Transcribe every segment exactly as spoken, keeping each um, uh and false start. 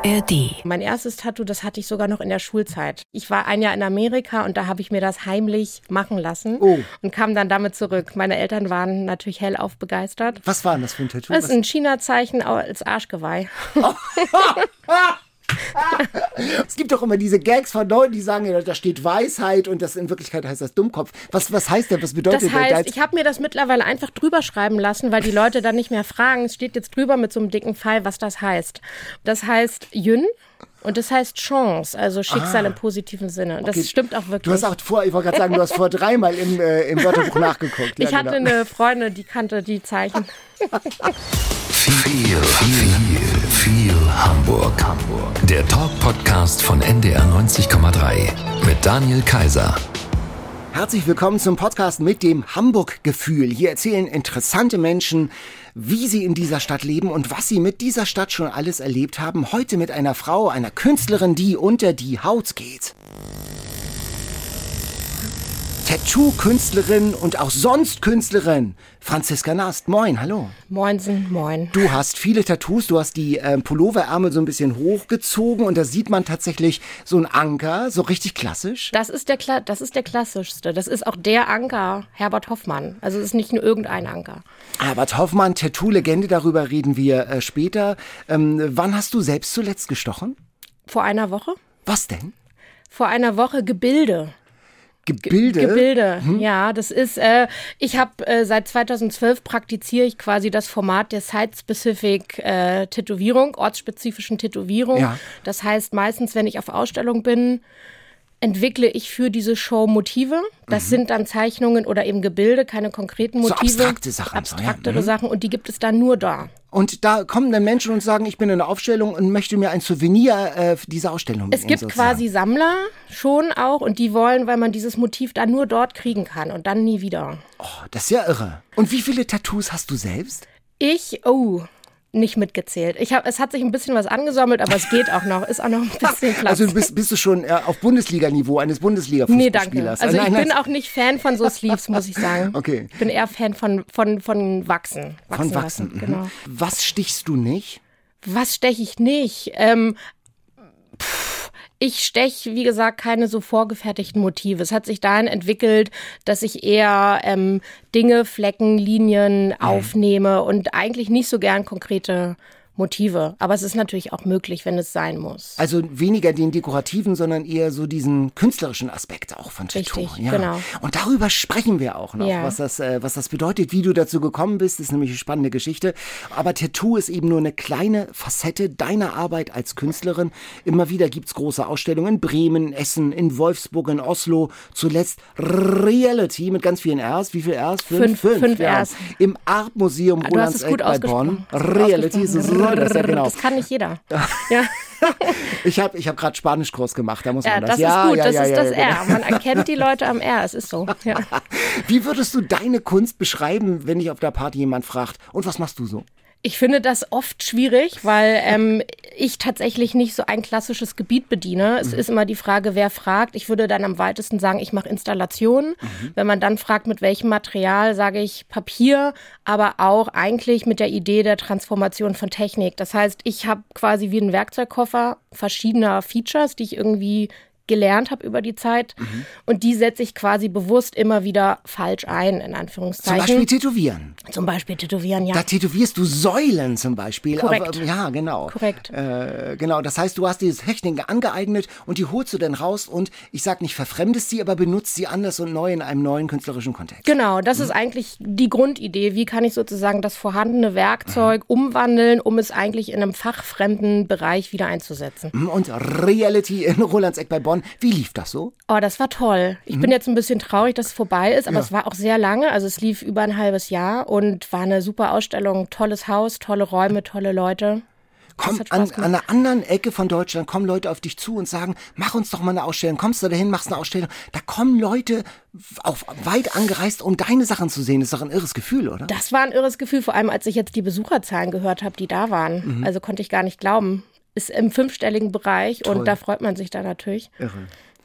R D. Mein erstes Tattoo, das hatte ich sogar noch in der Schulzeit. Ich war ein Jahr in Amerika und da habe ich mir das heimlich machen lassen oh. und kam dann damit zurück. Meine Eltern waren natürlich hellauf begeistert. Was war denn das für ein Tattoo? Das ist ein China-Zeichen als Arschgeweih. Oh. Es gibt doch immer diese Gags von Leuten, die sagen, da steht Weisheit und das in Wirklichkeit heißt das Dummkopf. Was, was heißt denn, was bedeutet das? Heißt, das? Ich habe mir das mittlerweile einfach drüber schreiben lassen, weil die Leute dann nicht mehr fragen. Es steht jetzt drüber mit so einem dicken Pfeil, was das heißt. Das heißt Yun. Und das heißt Chance, also Schicksal ah, im positiven Sinne. Und das okay. stimmt auch wirklich. Du hast auch vor, ich wollte gerade sagen, du hast vor dreimal im, äh, im Wörterbuch nachgeguckt. Ja, ich hatte genau. eine Freundin, die kannte die Zeichen. Viel, viel, viel Hamburg. Hamburg. Der Talk-Podcast von N D R neunzig Komma drei mit Daniel Kaiser. Herzlich willkommen zum Podcast mit dem Hamburg-Gefühl. Hier erzählen interessante Menschen, wie sie in dieser Stadt leben und was sie mit dieser Stadt schon alles erlebt haben. Heute mit einer Frau, einer Künstlerin, die unter die Haut geht. Tattoo-Künstlerin und auch sonst Künstlerin, Franziska Nast. Moin, hallo. Moinsen, moin. Du hast viele Tattoos, du hast die äh, Pulloverärmel so ein bisschen hochgezogen und da sieht man tatsächlich so einen Anker, so richtig klassisch. Das ist der, Kla- das ist der klassischste, das ist auch der Anker, Herbert Hoffmann. Also es ist nicht nur irgendein Anker. Herbert Hoffmann, Tattoo-Legende, darüber reden wir äh, später. Ähm, wann hast du selbst zuletzt gestochen? Vor einer Woche. Was denn? Vor einer Woche Gebilde. Gebilde? Ge- Gebilde, hm. ja, das ist, äh, ich habe äh, seit zweitausendzwölf praktiziere ich quasi das Format der Site-Specific äh, Tätowierung, ortsspezifischen Tätowierung. Ja. Das heißt, meistens, wenn ich auf Ausstellung bin, entwickle ich für diese Show Motive. Das mhm. sind dann Zeichnungen oder eben Gebilde, keine konkreten Motive. So abstrakte Sachen. Abstraktere so, ja. Sachen und die gibt es dann nur da. Und da kommen dann Menschen und sagen, ich bin in einer Aufstellung und möchte mir ein Souvenir äh, dieser Ausstellung mitnehmen. Es gibt sozusagen. quasi Sammler schon auch und die wollen, weil man dieses Motiv dann nur dort kriegen kann und dann nie wieder. Oh, das ist ja irre. Und wie viele Tattoos hast du selbst? Ich, oh... nicht mitgezählt. Ich hab, es hat sich ein bisschen was angesammelt, aber es geht auch noch. Ist auch noch ein bisschen Platz. Also bist, bist du schon äh, auf Bundesliga-Niveau eines Bundesliga-Fußballspielers? Nee, danke. Also nein, ich nein. bin auch nicht Fan von so Sleeves, muss ich sagen. Okay. Ich bin eher Fan von, von, von Wachsen. Wachsen von Wachsen, lassen. Genau. Was stichst du nicht? Was steche ich nicht? Ähm, pff. Ich steche, wie gesagt, keine so vorgefertigten Motive. Es hat sich dahin entwickelt, dass ich eher ähm, Dinge, Flecken, Linien mhm. aufnehme und eigentlich nicht so gern konkrete Motive. Aber es ist natürlich auch möglich, wenn es sein muss. Also weniger den dekorativen, sondern eher so diesen künstlerischen Aspekt auch von Tattoo. Richtig, ja. genau. Und darüber sprechen wir auch noch, ja. was das, äh, was das bedeutet, wie du dazu gekommen bist. Das ist nämlich eine spannende Geschichte. Aber Tattoo ist eben nur eine kleine Facette deiner Arbeit als Künstlerin. Immer wieder gibt's große Ausstellungen in Bremen, Essen, in Wolfsburg, in Oslo. Zuletzt Reality mit ganz vielen R's. Wie viele R's? Fünf. Fünf, fünf ja. R's. Im Artmuseum Rolandseck bei Bonn. Reality ist es. Das, ja, genau. Das kann nicht jeder. Ja. Ich habe ich hab gerade Spanischkurs gemacht, da muss man ja, das. das ja, ist gut, ja, das ja, ist ja, das ja, R. Man erkennt die Leute am R, es ist so. Ja. Wie würdest du deine Kunst beschreiben, wenn dich auf der Party jemand fragt, und was machst du so? Ich finde das oft schwierig, weil ähm, ich tatsächlich nicht so ein klassisches Gebiet bediene. Es mhm. ist immer die Frage, wer fragt. Ich würde dann am weitesten sagen, ich mache Installationen. Mhm. Wenn man dann fragt, mit welchem Material, sage ich Papier, aber auch eigentlich mit der Idee der Transformation von Technik. Das heißt, ich habe quasi wie einen Werkzeugkoffer verschiedener Features, die ich irgendwie gelernt habe über die Zeit. Mhm. Und die setze ich quasi bewusst immer wieder falsch ein, in Anführungszeichen. Zum Beispiel tätowieren. Zum Beispiel tätowieren, ja. Da tätowierst du Säulen zum Beispiel. Korrekt. Auf, ja, genau. Korrekt. Äh, genau, das heißt, du hast diese Techniken angeeignet und die holst du dann raus und, ich sag nicht verfremdest sie, aber benutzt sie anders und neu in einem neuen künstlerischen Kontext. Genau, das mhm. ist eigentlich die Grundidee. Wie kann ich sozusagen das vorhandene Werkzeug mhm. umwandeln, um es eigentlich in einem fachfremden Bereich wieder einzusetzen. Und Reality in Rolandseck bei Bonn. Wie lief das so? Oh, das war toll. Ich mhm. bin jetzt ein bisschen traurig, dass es vorbei ist, aber ja. es war auch sehr lange. Also es lief über ein halbes Jahr und war eine super Ausstellung. Tolles Haus, tolle Räume, tolle Leute. Komm, an, an einer anderen Ecke von Deutschland kommen Leute auf dich zu und sagen, mach uns doch mal eine Ausstellung. Kommst du dahin, machst eine Ausstellung. Da kommen Leute auf weit angereist, um deine Sachen zu sehen. Das ist doch ein irres Gefühl, oder? Das war ein irres Gefühl, vor allem als ich jetzt die Besucherzahlen gehört habe, die da waren. Mhm. Also konnte ich gar nicht glauben. Ist im fünfstelligen Bereich. Toll. Und da freut man sich dann natürlich. Irre.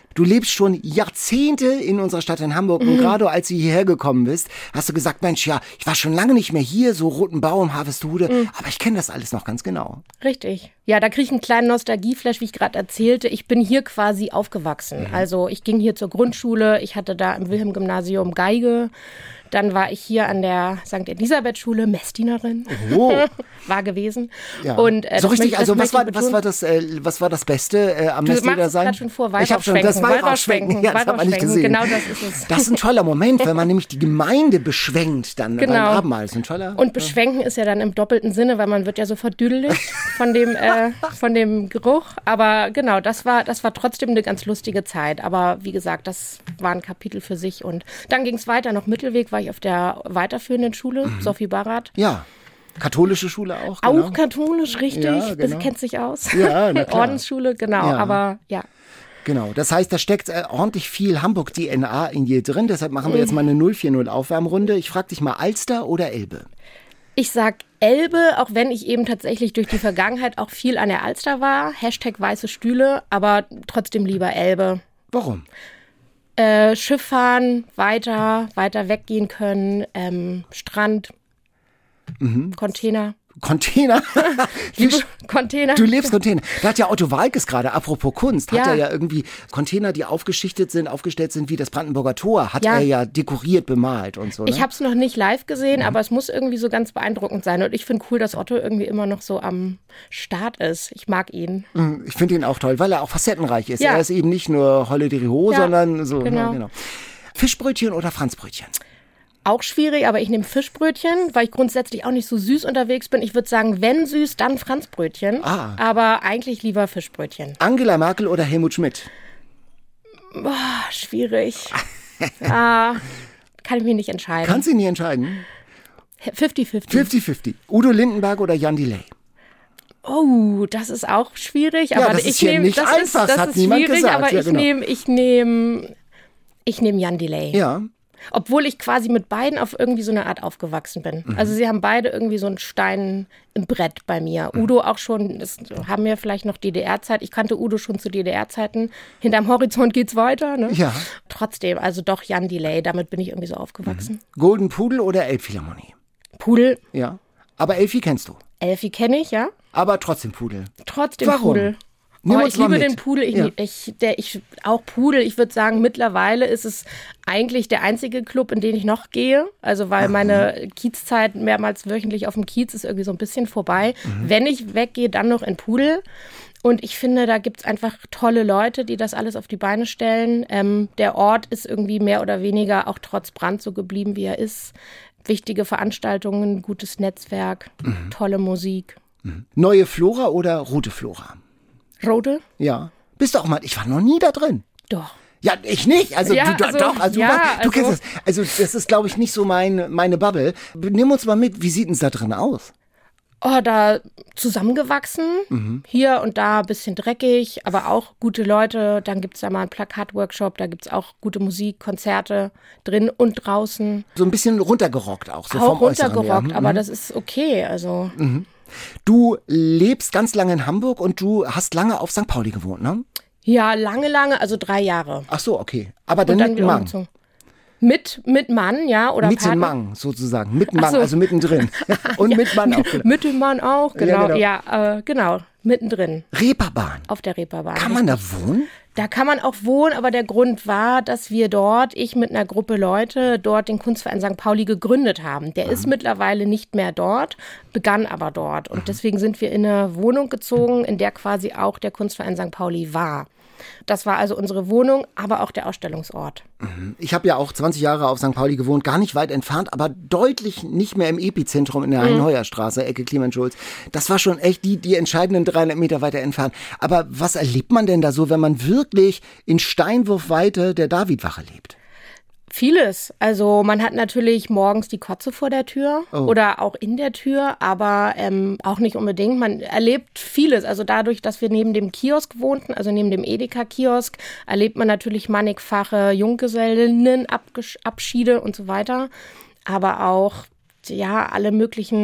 Du lebst schon Jahrzehnte in unserer Stadt in Hamburg und gerade als du hierher gekommen bist, hast du gesagt, Mensch, ja, ich war schon lange nicht mehr hier, so Roten Baum, Harvestehude, mhm. aber ich kenne das alles noch ganz genau. Richtig. Ja, da kriege ich einen kleinen Nostalgieflash, wie ich gerade erzählte. Ich bin hier quasi aufgewachsen. Mhm. Also ich ging hier zur Grundschule, ich hatte da im Wilhelm-Gymnasium Geige. Dann war ich hier an der Sankt Elisabeth-Schule, Messdienerin, oh. war gewesen. Ja. Und, äh, so richtig, möchte, also was war, was war das, äh, was war das Beste äh, am Messdiener sein? Du machst schon vor, ich habe schon das Weihrauchschwenken, ja, das hat man nicht gesehen. Genau das ist es. Das ist ein toller Moment, wenn man nämlich die Gemeinde beschwenkt dann genau. beim Abendmahl. Das ist ein toller. Und beschwenken ja. ist ja dann im doppelten Sinne, weil man wird ja sofort düdelig von dem, äh, von dem Geruch. Aber genau, das war, das war trotzdem eine ganz lustige Zeit. Aber wie gesagt, das war ein Kapitel für sich. Und dann ging es weiter, noch Mittelweg war ich auf der weiterführenden Schule, mhm. Sophie Barat. Ja, katholische Schule auch. Genau. Auch katholisch, richtig. Ja, genau. Das kennt sich aus. Ja, na klar. Ordensschule, genau, ja. aber ja. Genau, das heißt, da steckt äh, ordentlich viel Hamburg-D N A in dir drin. Deshalb machen wir jetzt mal eine null vier null Aufwärmrunde. Ich frage dich mal, Alster oder Elbe? Ich sag Elbe, auch wenn ich eben tatsächlich durch die Vergangenheit auch viel an der Alster war. Hashtag weiße Stühle, aber trotzdem lieber Elbe. Warum? Äh, Schiff fahren, weiter, weiter weggehen können, ähm, Strand, mhm. Container. Container? Liebe Container. Du lebst Container. Da hat ja Otto Walkes gerade, apropos Kunst, hat ja. er ja irgendwie Container, die aufgeschichtet sind, aufgestellt sind wie das Brandenburger Tor, hat ja. er ja dekoriert, bemalt und so. Ne? Ich habe es noch nicht live gesehen, mhm. aber es muss irgendwie so ganz beeindruckend sein. Und ich finde cool, dass Otto irgendwie immer noch so am Start ist. Ich mag ihn. Ich finde ihn auch toll, weil er auch facettenreich ist. Ja. Er ist eben nicht nur Holle de Riho, ja, sondern so. Genau. Ja, genau. Fischbrötchen oder Franzbrötchen? Auch schwierig, aber ich nehme Fischbrötchen, weil ich grundsätzlich auch nicht so süß unterwegs bin. Ich würde sagen, wenn süß, dann Franzbrötchen. Ah. Aber eigentlich lieber Fischbrötchen. Angela Merkel oder Helmut Schmidt? Boah, schwierig. ah, kann ich mich nicht entscheiden. Kannst du nicht entscheiden? fünfzig fünfzig. fünfzig fünfzig. Udo Lindenberg oder Jan Delay? Oh, das ist auch schwierig. Ja, aber das ich ist ja nehm, nicht das einfach, ist, das hat ist niemand schwierig, gesagt. Aber ja, ich genau. nehme ich nehm, ich nehm Jan Delay. Ja. Obwohl ich quasi mit beiden auf irgendwie so eine Art aufgewachsen bin. Mhm. Also sie haben beide irgendwie so einen Stein im Brett bei mir. Mhm. Udo auch schon, das haben wir vielleicht noch D D R-Zeit. Ich kannte Udo schon zu D D R-Zeiten. Hinterm Horizont geht's weiter. Ne? Ja. Trotzdem, also doch Jan Delay, damit bin ich irgendwie so aufgewachsen. Mhm. Golden Pudel oder Elbphilharmonie? Pudel. Ja. Aber Elfi kennst du? Elfi kenne ich, ja. Aber trotzdem Pudel. Trotzdem Warum? Pudel. Oh, ich liebe den Pudel. Ich, ja. ich, der, ich, auch Pudel. Ich würde sagen, mittlerweile ist es eigentlich der einzige Club, in den ich noch gehe. Also weil mhm. meine Kiezzeit mehrmals wöchentlich auf dem Kiez ist irgendwie so ein bisschen vorbei. Mhm. Wenn ich weggehe, dann noch in Pudel. Und ich finde, da gibt's einfach tolle Leute, die das alles auf die Beine stellen. Ähm, der Ort ist irgendwie mehr oder weniger auch trotz Brand so geblieben, wie er ist. Wichtige Veranstaltungen, gutes Netzwerk, mhm. tolle Musik. Mhm. Neue Flora oder rote Flora? Rote? Ja. Bist du auch mal, ich war noch nie da drin. Doch. Ja, ich nicht. Also, ja, du, also doch, also, ja, du, du also, kennst das. Also, das ist, glaube ich, nicht so mein, meine Bubble. Nimm uns mal mit, wie sieht denn es da drin aus? Oh, da zusammengewachsen, mhm. hier und da ein bisschen dreckig, aber auch gute Leute. Dann gibt's da mal einen Plakatworkshop, da gibt's auch gute Musik, Konzerte drin und draußen. So ein bisschen runtergerockt auch, so auch vom Äußeren. runtergerockt, ja. aber mhm. das ist okay, also... Mhm. Du lebst ganz lange in Hamburg und du hast lange auf Sankt Pauli gewohnt, ne? Ja, lange, lange, also drei Jahre. Ach so, okay. Aber dann, dann mit Mann. Mit, mit Mann, ja, oder Mit dem Partner. Mann, sozusagen. Mit dem Mann, so. also mittendrin. Und ja, mit Mann auch. Genau. Mit dem Mann auch, genau. Ja, genau, ja, äh, genau. Mittendrin. Reeperbahn. Auf der Reeperbahn. Kann man da wohnen? Da kann man auch wohnen, aber der Grund war, dass wir dort, ich mit einer Gruppe Leute, dort den Kunstverein Sankt Pauli gegründet haben. Der mhm. ist mittlerweile nicht mehr dort, begann aber dort. Und mhm. deswegen sind wir in eine Wohnung gezogen, in der quasi auch der Kunstverein Sankt Pauli war. Das war also unsere Wohnung, aber auch der Ausstellungsort. Ich habe ja auch zwanzig Jahre auf Sankt Pauli gewohnt, gar nicht weit entfernt, aber deutlich nicht mehr im Epizentrum in der Hein-Heuer-Straße, Ecke Clemens-Schulz. Das war schon echt die, die entscheidenden dreihundert Meter weiter entfernt. Aber was erlebt man denn da so, wenn man wirklich in Steinwurfweite der Davidwache lebt? Vieles. Also man hat natürlich morgens die Kotze vor der Tür oh. oder auch in der Tür, aber ähm, auch nicht unbedingt. Man erlebt vieles. Also dadurch, dass wir neben dem Kiosk wohnten, also neben dem Edeka-Kiosk, erlebt man natürlich mannigfache Junggesellinnenabschiede und so weiter. Aber auch ja alle möglichen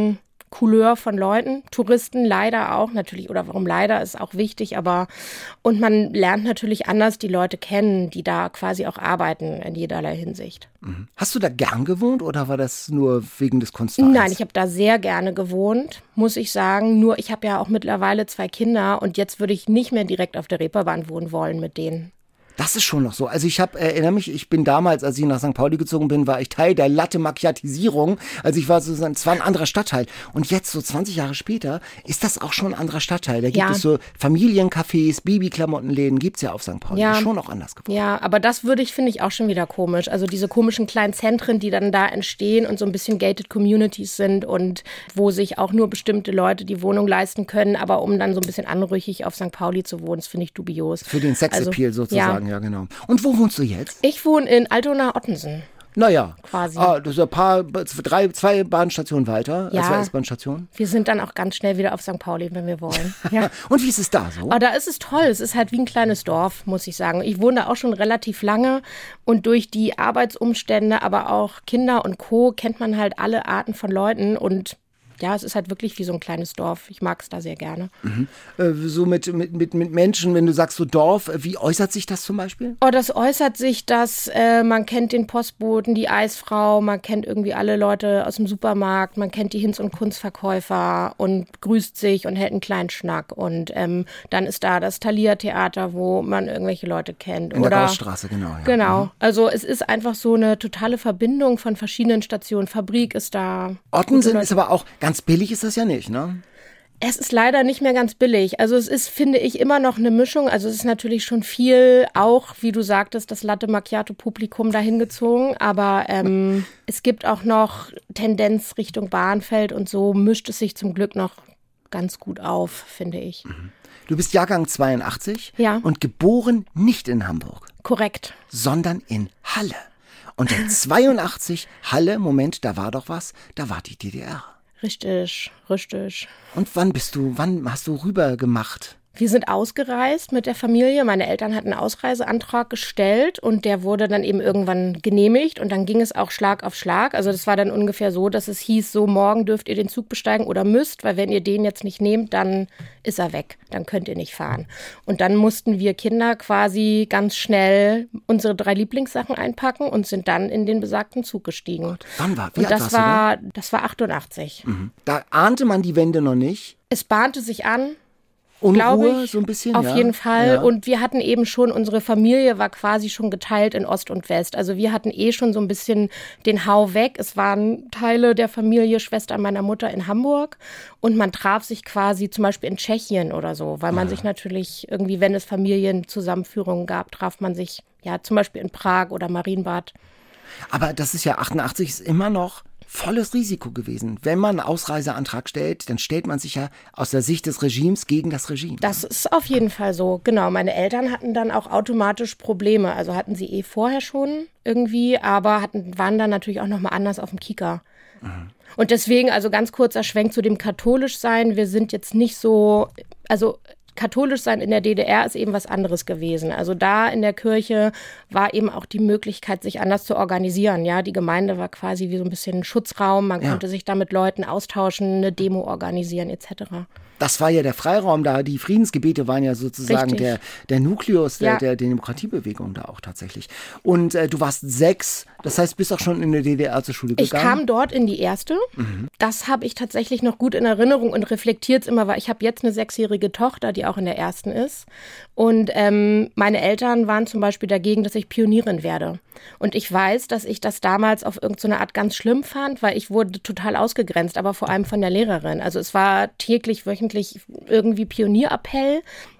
Couleur von Leuten, Touristen leider auch natürlich, oder warum leider, ist auch wichtig, aber und man lernt natürlich anders die Leute kennen, die da quasi auch arbeiten in jederlei Hinsicht. Mhm. Hast du da gern gewohnt oder war das nur wegen des Kunstvereins? Nein, ich habe da sehr gerne gewohnt, muss ich sagen, nur ich habe ja auch mittlerweile zwei Kinder und jetzt würde ich nicht mehr direkt auf der Reeperbahn wohnen wollen mit denen. Das ist schon noch so. Also ich habe, erinnere mich, ich bin damals, als ich nach Sankt Pauli gezogen bin, war ich Teil der Latte-Macchiatisierung. Also ich war sozusagen, es war ein anderer Stadtteil. Und jetzt, so zwanzig Jahre später, ist das auch schon ein anderer Stadtteil. Da gibt ja. es so Familiencafés, Babyklamottenläden, gibt's ja auf Sankt Pauli. Ja. Ist schon auch anders geworden. Ja, aber das würde ich, finde ich, auch schon wieder komisch. Also diese komischen kleinen Zentren, die dann da entstehen und so ein bisschen gated Communities sind und wo sich auch nur bestimmte Leute die Wohnung leisten können, aber um dann so ein bisschen anrüchig auf Sankt Pauli zu wohnen, das finde ich dubios. Für den Sexappeal also, sozusagen, ja. ja genau. Und wo wohnst du jetzt? Ich wohne in Altona-Ottensen. Naja, quasi. Ah, das ist ein paar, drei, zwei Bahnstationen weiter, ja, zwei S-Bahn-Stationen. Wir sind dann auch ganz schnell wieder auf Sankt Pauli, wenn wir wollen. Ja. Und wie ist es da so? Oh, da ist es toll. Es ist halt wie ein kleines Dorf, muss ich sagen. Ich wohne da auch schon relativ lange und durch die Arbeitsumstände, aber auch Kinder und Co. kennt man halt alle Arten von Leuten und ja, es ist halt wirklich wie so ein kleines Dorf. Ich mag es da sehr gerne. Mhm. Äh, so mit, mit, mit, mit Menschen, wenn du sagst so Dorf, wie äußert sich das zum Beispiel? Oh, das äußert sich, dass äh, man kennt den Postboten, die Eisfrau, man kennt irgendwie alle Leute aus dem Supermarkt, man kennt die Hinz- und Kunstverkäufer und grüßt sich und hält einen kleinen Schnack. Und ähm, dann ist da das Thalia-Theater, wo man irgendwelche Leute kennt. In Oder, der Gaußstraße, genau. Ja. Genau. Mhm. Also es ist einfach so eine totale Verbindung von verschiedenen Stationen. Fabrik ist da. Ottensen ist aber auch... Ganz billig ist das ja nicht, ne? Es ist leider nicht mehr ganz billig. Also es ist, finde ich, immer noch eine Mischung. Also es ist natürlich schon viel, auch, wie du sagtest, das Latte Macchiato-Publikum dahin gezogen. Aber ähm, es gibt auch noch Tendenz Richtung Bahnfeld und so mischt es sich zum Glück noch ganz gut auf, finde ich. Du bist Jahrgang zweiundachtzig ja. und geboren nicht in Hamburg. Korrekt. Sondern in Halle. Und in zweiundachtzig, Halle, Moment, da war doch was, da war die D D R. Richtig, richtig. Und wann bist du, wann hast du rüber gemacht? Wir sind ausgereist mit der Familie. Meine Eltern hatten einen Ausreiseantrag gestellt und der wurde dann eben irgendwann genehmigt und dann ging es auch Schlag auf Schlag. Also das war dann ungefähr so, dass es hieß, so morgen dürft ihr den Zug besteigen oder müsst, weil wenn ihr den jetzt nicht nehmt, dann ist er weg. Dann könnt ihr nicht fahren. Und dann mussten wir Kinder quasi ganz schnell unsere drei Lieblingssachen einpacken und sind dann in den besagten Zug gestiegen. Gott, wann war, wie und alt das warst war, du da? das war achtundachtzig. Mhm. Da ahnte man die Wende noch nicht. Es bahnte sich an. Unruhe, ich, so ein bisschen? Auf ja. jeden Fall. Ja. Und wir hatten eben schon, unsere Familie war quasi schon geteilt in Ost und West. Also wir hatten eh schon so ein bisschen den Hau weg. Es waren Teile der Familie, Schwester meiner Mutter in Hamburg. Und man traf sich quasi zum Beispiel in Tschechien oder so, weil man ah. sich natürlich irgendwie, wenn es Familienzusammenführungen gab, traf man sich ja zum Beispiel in Prag oder Marienbad. Aber das ist ja, achtundachtzig ist immer noch volles Risiko gewesen. Wenn man einen Ausreiseantrag stellt, dann stellt man sich ja aus der Sicht des Regimes gegen das Regime. Das ist auf jeden Fall so, genau. Meine Eltern hatten dann auch automatisch Probleme. Also hatten sie eh vorher schon irgendwie, aber hatten, waren dann natürlich auch nochmal anders auf dem Kieker. Mhm. Und deswegen, also ganz kurzer Schwenk zu dem Katholischsein. Wir sind jetzt nicht so, also katholisch sein in der D D R ist eben was anderes gewesen. Also da in der Kirche war eben auch die Möglichkeit, sich anders zu organisieren. Ja, die Gemeinde war quasi wie so ein bisschen ein Schutzraum. Man ja. konnte sich da mit Leuten austauschen, eine Demo organisieren et cetera. Das war ja der Freiraum da. Die Friedensgebete waren ja sozusagen der, der Nukleus der, ja. der, der Demokratiebewegung da auch tatsächlich. Und äh, du warst sechs, das heißt, bist auch schon in der D D R zur Schule gegangen? Ich kam dort in die erste. Mhm. Das habe ich tatsächlich noch gut in Erinnerung und reflektiert es immer, weil ich habe jetzt eine sechsjährige Tochter, die auch in der ersten ist. Und ähm, meine Eltern waren zum Beispiel dagegen, dass ich Pionierin werde. Und ich weiß, dass ich das damals auf irgendeine Art ganz schlimm fand, weil ich wurde total ausgegrenzt, aber vor allem von der Lehrerin. Also es war täglich, wöchentlich irgendwie Pionierappell.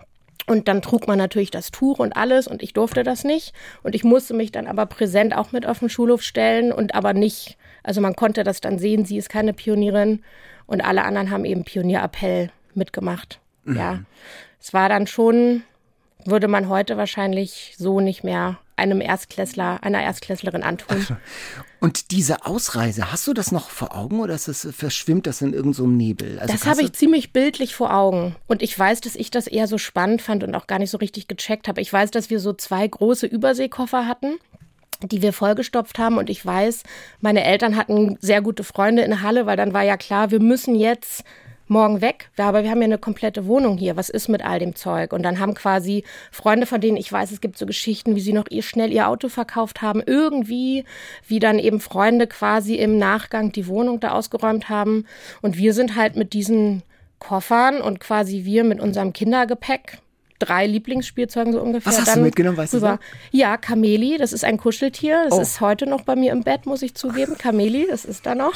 Und dann trug man natürlich das Tuch und alles und ich durfte das nicht. Und ich musste mich dann aber präsent auch mit auf den Schulhof stellen und aber nicht, also man konnte das dann sehen, sie ist keine Pionierin und alle anderen haben eben Pionierappell mitgemacht. Mhm. Ja, es war dann schon, würde man heute wahrscheinlich so nicht mehr einem Erstklässler, einer Erstklässlerin antun. Und diese Ausreise, hast du das noch vor Augen oder ist das, verschwimmt das in irgendeinem so Nebel? Also das habe ich ziemlich bildlich vor Augen. Und ich weiß, dass ich das eher so spannend fand und auch gar nicht so richtig gecheckt habe. Ich weiß, dass wir so zwei große Überseekoffer hatten. die wir vollgestopft haben. Und ich weiß, meine Eltern hatten sehr gute Freunde in Halle, weil dann war ja klar, wir müssen jetzt morgen weg. Ja, aber wir haben ja eine komplette Wohnung hier. Was ist mit all dem Zeug? Und dann haben quasi Freunde, von denen ich weiß, es gibt so Geschichten, wie sie noch ihr schnell ihr Auto verkauft haben. Irgendwie, wie dann eben Freunde quasi im Nachgang die Wohnung da ausgeräumt haben. Und wir sind halt mit diesen Koffern und quasi wir mit unserem Kindergepäck, drei Lieblingsspielzeugen so ungefähr. Was hast dann du mitgenommen, weißt rüber. du? Ja, Kameli, das ist ein Kuscheltier. Das oh. ist heute noch bei mir im Bett, muss ich zugeben. Kameli, das ist da noch.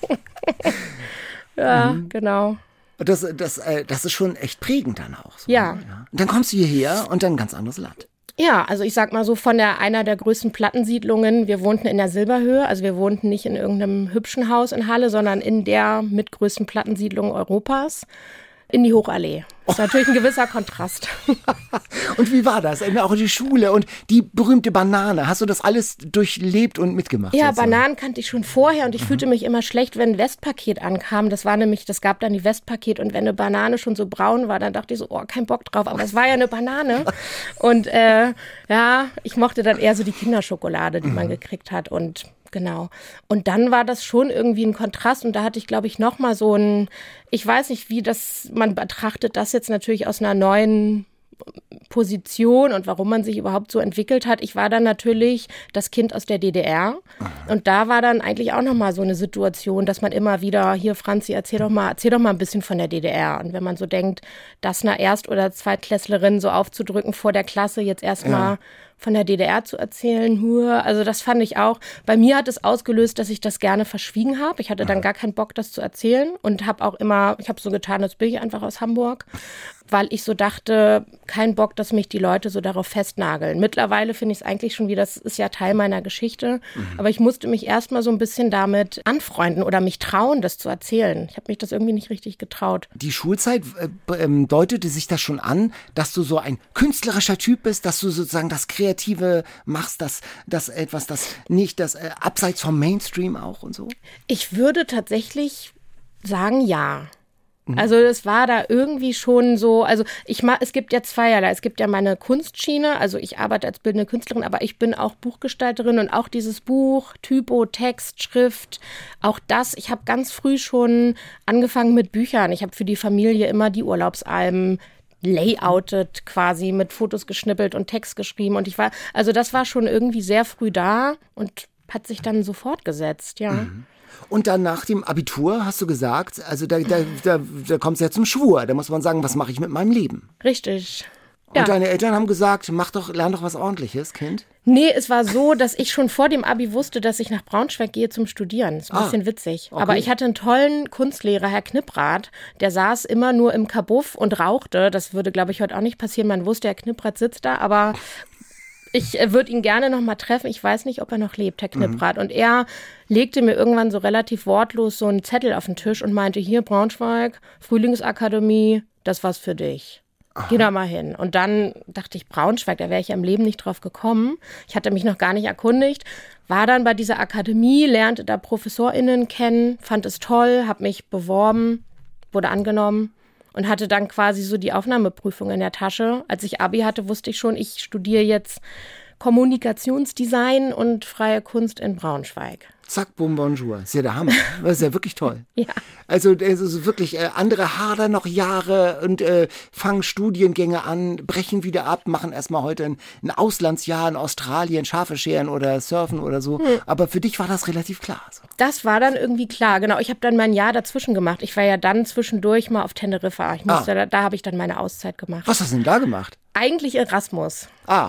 Ja, mhm. genau. Das, das, äh, das ist schon echt prägend dann auch. So, ja. ja. Und dann kommst du hierher und dann ein ganz anderes Land. Ja, also ich sag mal so von der einer der größten Plattensiedlungen. Wir wohnten in der Silberhöhe, also wir wohnten nicht in irgendeinem hübschen Haus in Halle, sondern in der mitgrößten Plattensiedlung Europas. In die Hochallee. Das ist natürlich ein gewisser Kontrast. Und wie war das? Auch die Schule und die berühmte Banane. Hast du das alles durchlebt und mitgemacht? Ja, sozusagen? Bananen kannte ich schon vorher und ich mhm. fühlte mich immer schlecht, wenn ein Westpaket ankam. Das war nämlich, das gab dann die Westpaket und wenn eine Banane schon so braun war, dann dachte ich so, oh, kein Bock drauf. Aber es war ja eine Banane. Und äh, ja, ich mochte dann eher so die Kinderschokolade, die mhm. man gekriegt hat und genau. Und dann war das schon irgendwie ein Kontrast und da hatte ich, glaube ich, noch mal so ein, ich weiß nicht, wie das, man betrachtet das jetzt natürlich aus einer neuen Position und warum man sich überhaupt so entwickelt hat. Ich war dann natürlich das Kind aus der D D R und da war dann eigentlich auch noch mal so eine Situation, dass man immer wieder, hier Franzi, erzähl doch mal, erzähl doch mal ein bisschen von der D D R. Und wenn man so denkt, das einer Erst- oder Zweitklässlerin so aufzudrücken vor der Klasse, jetzt erstmal ja. von der D D R zu erzählen, also das fand ich auch, bei mir hat es ausgelöst, dass ich das gerne verschwiegen habe. Ich hatte dann gar keinen Bock, das zu erzählen und habe auch immer, ich habe so getan, als bin ich einfach aus Hamburg, weil ich so dachte, kein Bock, dass mich die Leute so darauf festnageln. Mittlerweile finde ich es eigentlich schon wieder, das ist ja Teil meiner Geschichte, mhm. aber ich musste mich erstmal so ein bisschen damit anfreunden oder mich trauen, das zu erzählen. Ich habe mich das irgendwie nicht richtig getraut. Die Schulzeit äh, deutete sich das schon an, dass du so ein künstlerischer Typ bist, dass du sozusagen das Kreative machst, das, das etwas, das nicht, das äh, abseits vom Mainstream auch und so? Ich würde tatsächlich sagen, ja. Also das war da irgendwie schon so, also ich ma, es gibt ja zweierlei. Es gibt ja meine Kunstschiene, also ich arbeite als bildende Künstlerin, aber ich bin auch Buchgestalterin und auch dieses Buch, Typo, Text, Schrift, auch das. Ich habe ganz früh schon angefangen mit Büchern. Ich habe für die Familie immer die Urlaubsalben layoutet, quasi mit Fotos geschnippelt und Text geschrieben und ich war, also das war schon irgendwie sehr früh da und hat sich dann so fortgesetzt, ja. Mhm. Und dann nach dem Abitur hast du gesagt, also da, da, da, da kommt es ja zum Schwur. Da muss man sagen, was mache ich mit meinem Leben? Richtig. Und ja. deine Eltern haben gesagt, mach doch, lern doch was Ordentliches, Kind. Nee, es war so, dass ich schon vor dem Abi wusste, dass ich nach Braunschweig gehe zum Studieren. Das ist ein ah, bisschen witzig. Okay. Aber ich hatte einen tollen Kunstlehrer, Herr Knipprath, der saß immer nur im Kabuff und rauchte. Das würde, glaube ich, heute auch nicht passieren. Man wusste, Herr Knipprath sitzt da, aber ich würde ihn gerne noch mal treffen. Ich weiß nicht, ob er noch lebt, Herr Knipprath. Mhm. Und er legte mir irgendwann so relativ wortlos so einen Zettel auf den Tisch und meinte, hier Braunschweig, Frühlingsakademie, das war's für dich. Aha. Geh da mal hin. Und dann dachte ich, Braunschweig, da wäre ich ja im Leben nicht drauf gekommen. Ich hatte mich noch gar nicht erkundigt. War dann bei dieser Akademie, lernte da ProfessorInnen kennen, fand es toll, habe mich beworben, wurde angenommen. Und hatte dann quasi so die Aufnahmeprüfung in der Tasche. Als ich Abi hatte, wusste ich schon, ich studiere jetzt Kommunikationsdesign und freie Kunst in Braunschweig. Zack, boom, bonjour. Ist ja der Hammer. Das ist ja wirklich toll. Ja. Also es ist wirklich, äh, andere hadern noch Jahre und äh, fangen Studiengänge an, brechen wieder ab, machen erstmal heute ein, ein Auslandsjahr in Australien, Schafe scheren oder surfen oder so. Hm. Aber für dich war das relativ klar. So. Das war dann irgendwie klar, genau. Ich habe dann mein Jahr dazwischen gemacht. Ich war ja dann zwischendurch mal auf Teneriffa. Ich musste, ah. Da, da habe ich dann meine Auszeit gemacht. Was hast du denn da gemacht? Eigentlich Erasmus. Ah,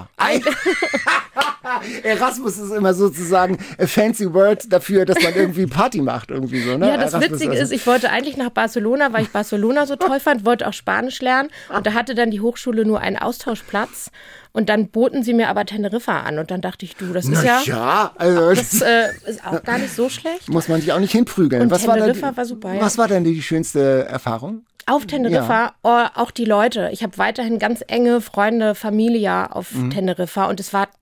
Erasmus ist immer sozusagen a fancy word dafür, dass man irgendwie Party macht, irgendwie so, ne? Ja, das Erasmus Witzige also. ist, ich wollte eigentlich nach Barcelona, weil ich Barcelona so toll fand, wollte auch Spanisch lernen und da hatte dann die Hochschule nur einen Austauschplatz und dann boten sie mir aber Teneriffa an und dann dachte ich, du, das ist Na ja, ja also das äh, ist auch gar nicht so schlecht. Muss man sich auch nicht hinprügeln. Und was Teneriffa war, dann, war super, ja. Was war denn die schönste Erfahrung? Auf Teneriffa, ja. oh, auch die Leute. Ich habe weiterhin ganz enge Freunde, Familie auf mhm. Teneriffa und es war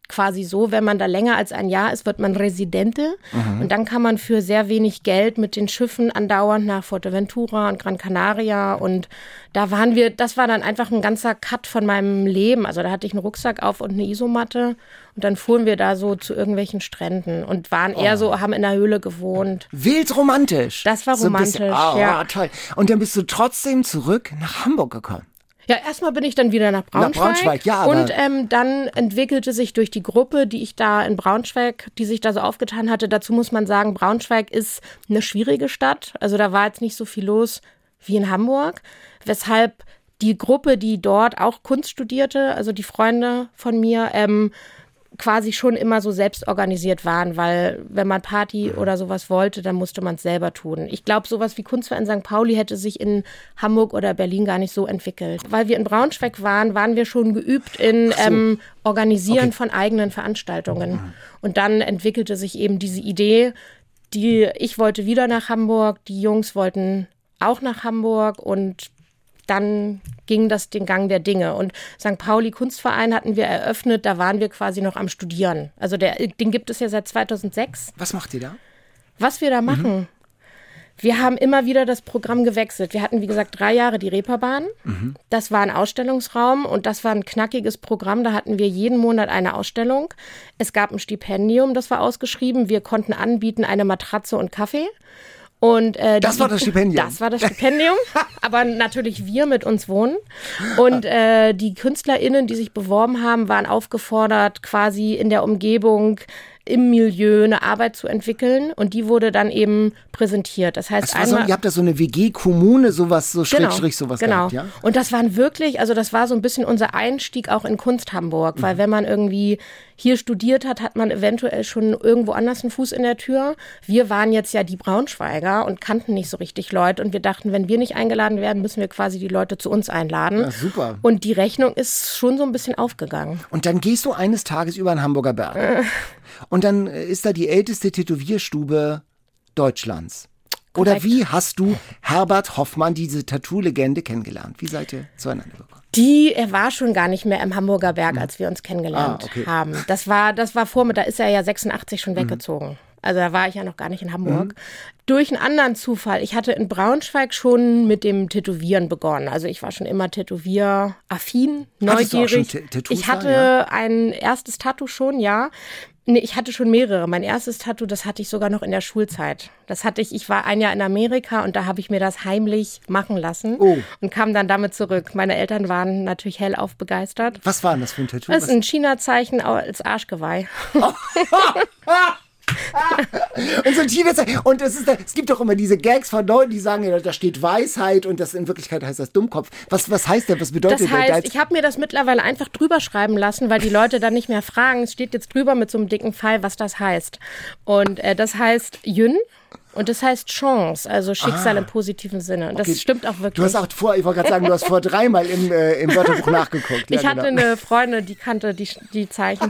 quasi so, wenn man da länger als ein Jahr ist, wird man Residente. Mhm. Und dann kann man für sehr wenig Geld mit den Schiffen andauernd nach Fuerteventura und Gran Canaria. Und da waren wir, das war dann einfach ein ganzer Cut von meinem Leben. Also da hatte ich einen Rucksack auf und eine Isomatte. Und dann fuhren wir da so zu irgendwelchen Stränden und waren eher oh. so, haben in der Höhle gewohnt. Wild romantisch. Das war romantisch, so oh, ja. Toll. Und dann bist du trotzdem zurück nach Hamburg gekommen. Ja, erstmal bin ich dann wieder nach Braunschweig. Nach Braunschweig, ja. Aber und ähm, dann entwickelte sich durch die Gruppe, die ich da in Braunschweig, die sich da so aufgetan hatte, dazu muss man sagen, Braunschweig ist eine schwierige Stadt. Also da war jetzt nicht so viel los wie in Hamburg. Weshalb die Gruppe, die dort auch Kunst studierte, also die Freunde von mir, ähm, quasi schon immer so selbst organisiert waren, weil wenn man Party oder sowas wollte, dann musste man es selber tun. Ich glaube, sowas wie Kunstverein Sankt Pauli hätte sich in Hamburg oder Berlin gar nicht so entwickelt. Weil wir in Braunschweig waren, waren wir schon geübt in so. ähm, Organisieren okay. von eigenen Veranstaltungen. Und dann entwickelte sich eben diese Idee, die ich wollte wieder nach Hamburg, die Jungs wollten auch nach Hamburg und dann ging das den Gang der Dinge. Und Sankt Pauli Kunstverein hatten wir eröffnet, da waren wir quasi noch am Studieren. Also der, den gibt es ja seit zweitausendsechs. Was macht ihr da? Was wir da machen? Mhm. Wir haben immer wieder das Programm gewechselt. Wir hatten, wie gesagt, drei Jahre die Reeperbahn. Mhm. Das war ein Ausstellungsraum und das war ein knackiges Programm. Da hatten wir jeden Monat eine Ausstellung. Es gab ein Stipendium, das war ausgeschrieben. Wir konnten anbieten eine Matratze und Kaffee. Und, äh, das die, war das Stipendium? Das war das Stipendium, aber natürlich wir mit uns wohnen. Und äh, die KünstlerInnen, die sich beworben haben, waren aufgefordert, quasi in der Umgebung im Milieu eine Arbeit zu entwickeln und die wurde dann eben präsentiert. Das heißt, einmal, so, ihr habt da so eine W G-Kommune, sowas, so genau, Schrägstrich, sowas genau. gehabt, ja? Und das waren wirklich, also das war so ein bisschen unser Einstieg auch in Kunst Hamburg, mhm. weil wenn man irgendwie hier studiert hat, hat man eventuell schon irgendwo anders einen Fuß in der Tür. Wir waren jetzt ja die Braunschweiger und kannten nicht so richtig Leute und wir dachten, wenn wir nicht eingeladen werden, müssen wir quasi die Leute zu uns einladen. Ja, super. Und die Rechnung ist schon so ein bisschen aufgegangen. Und dann gehst du eines Tages über den Hamburger Berg. Äh. Und dann ist da die älteste Tätowierstube Deutschlands. Oder Korrekt. Wie hast du Herbert Hoffmann, diese Tattoo-Legende, kennengelernt? Wie seid ihr zueinander gekommen? Die, er war schon gar nicht mehr im Hamburger Berg, als wir uns kennengelernt ah, okay. haben. Das war, das war vor mir, da ist er ja sechsundachtzig schon weggezogen. Mhm. Also da war ich ja noch gar nicht in Hamburg. Mhm. Durch einen anderen Zufall. Ich hatte in Braunschweig schon mit dem Tätowieren begonnen. Also ich war schon immer tätowieraffin, neugierig. T- Tattoos ich hatte da, ja? ein erstes Tattoo schon, ja. Nee, ich hatte schon mehrere. Mein erstes Tattoo, das hatte ich sogar noch in der Schulzeit. Das hatte ich, ich war ein Jahr in Amerika und da habe ich mir das heimlich machen lassen oh. und kam dann damit zurück. Meine Eltern waren natürlich hellauf begeistert. Was war denn das für ein Tattoo? Das ist ein China-Zeichen als Arschgeweih. Oh. und so ein China-Zeichen. Und es, ist da, es gibt doch immer diese Gags von Leuten, die sagen, ja, da steht Weisheit und das in Wirklichkeit heißt das Dummkopf. Was, was heißt denn, was bedeutet das? Das heißt, das? Ich habe mir das mittlerweile einfach drüber schreiben lassen, weil die Leute dann nicht mehr fragen. Es steht jetzt drüber mit so einem dicken Pfeil, was das heißt. Und äh, das heißt Yun. Und das heißt Chance, also Schicksal ah, im positiven Sinne. Und das okay. stimmt auch wirklich. Du hast auch vor, ich wollte gerade sagen, du hast vor dreimal im, äh, im Wörterbuch nachgeguckt. Ich ja, hatte genau. eine Freundin, die kannte die, die Zeichen.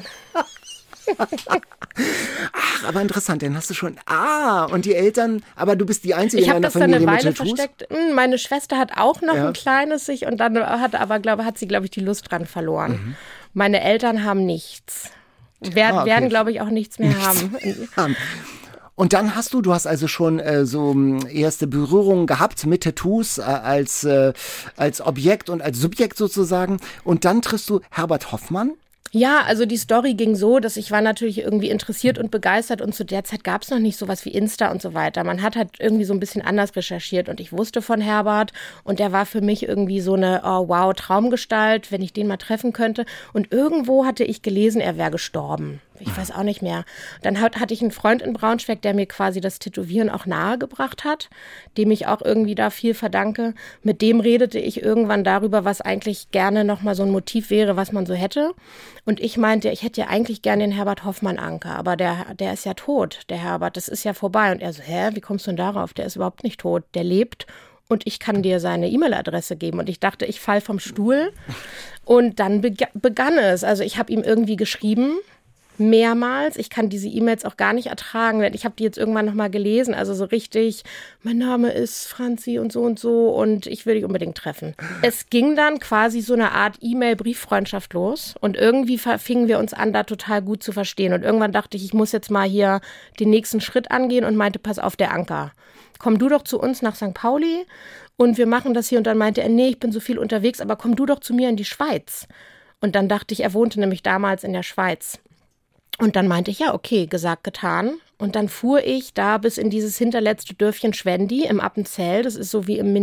Ach, aber interessant, dann hast du schon, ah, und die Eltern, aber du bist die Einzige ich in deiner Familie mit Tattoos? Ich habe das dann eine Weile versteckt. Meine Schwester hat auch noch ja. ein kleines sich und dann hat aber, glaube hat sie, glaube ich, die Lust dran verloren. Mhm. Meine Eltern haben nichts. Werden, ah, okay. werden glaube ich, auch nichts mehr nichts haben. Und dann hast du, du hast also schon äh, so erste Berührungen gehabt mit Tattoos äh, als, äh, als Objekt und als Subjekt sozusagen. Und dann triffst du Herbert Hoffmann. Ja, also die Story ging so, dass ich war natürlich irgendwie interessiert und begeistert und zu der Zeit gab es noch nicht sowas wie Insta und so weiter. Man hat halt irgendwie so ein bisschen anders recherchiert und ich wusste von Herbert und der war für mich irgendwie so eine oh, wow Traumgestalt, wenn ich den mal treffen könnte. Und irgendwo hatte ich gelesen, er wäre gestorben. Ich weiß auch nicht mehr. Dann hat, hatte ich einen Freund in Braunschweig, der mir quasi das Tätowieren auch nahegebracht hat, dem ich auch irgendwie da viel verdanke. Mit dem redete ich irgendwann darüber, was eigentlich gerne nochmal so ein Motiv wäre, was man so hätte. Und ich meinte, ich hätte ja eigentlich gerne den Herbert Hoffmann-Anker, aber der, der ist ja tot, der Herbert, das ist ja vorbei. Und er so, hä, wie kommst du denn darauf? Der ist überhaupt nicht tot, der lebt und ich kann dir seine E-Mail-Adresse geben. Und ich dachte, ich fall vom Stuhl und dann beg- begann es. Also ich habe ihm irgendwie geschrieben, mehrmals. Ich kann diese E-Mails auch gar nicht ertragen, denn ich habe die jetzt irgendwann nochmal gelesen, also so richtig, mein Name ist Franzi und so und so und ich will dich unbedingt treffen. Es ging dann quasi so eine Art E-Mail-Brieffreundschaft los und irgendwie fingen wir uns an, da total gut zu verstehen und irgendwann dachte ich, ich muss jetzt mal hier den nächsten Schritt angehen und meinte, pass auf, der Anker, komm du doch zu uns nach Sankt Pauli und wir machen das hier und dann meinte er, nee, ich bin so viel unterwegs, aber komm du doch zu mir in die Schweiz. Und dann dachte ich, er wohnte nämlich damals in der Schweiz. Und dann meinte ich, ja, okay, gesagt, getan. Und dann fuhr ich da bis in dieses hinterletzte Dörfchen Schwendi im Appenzell. Das ist so wie im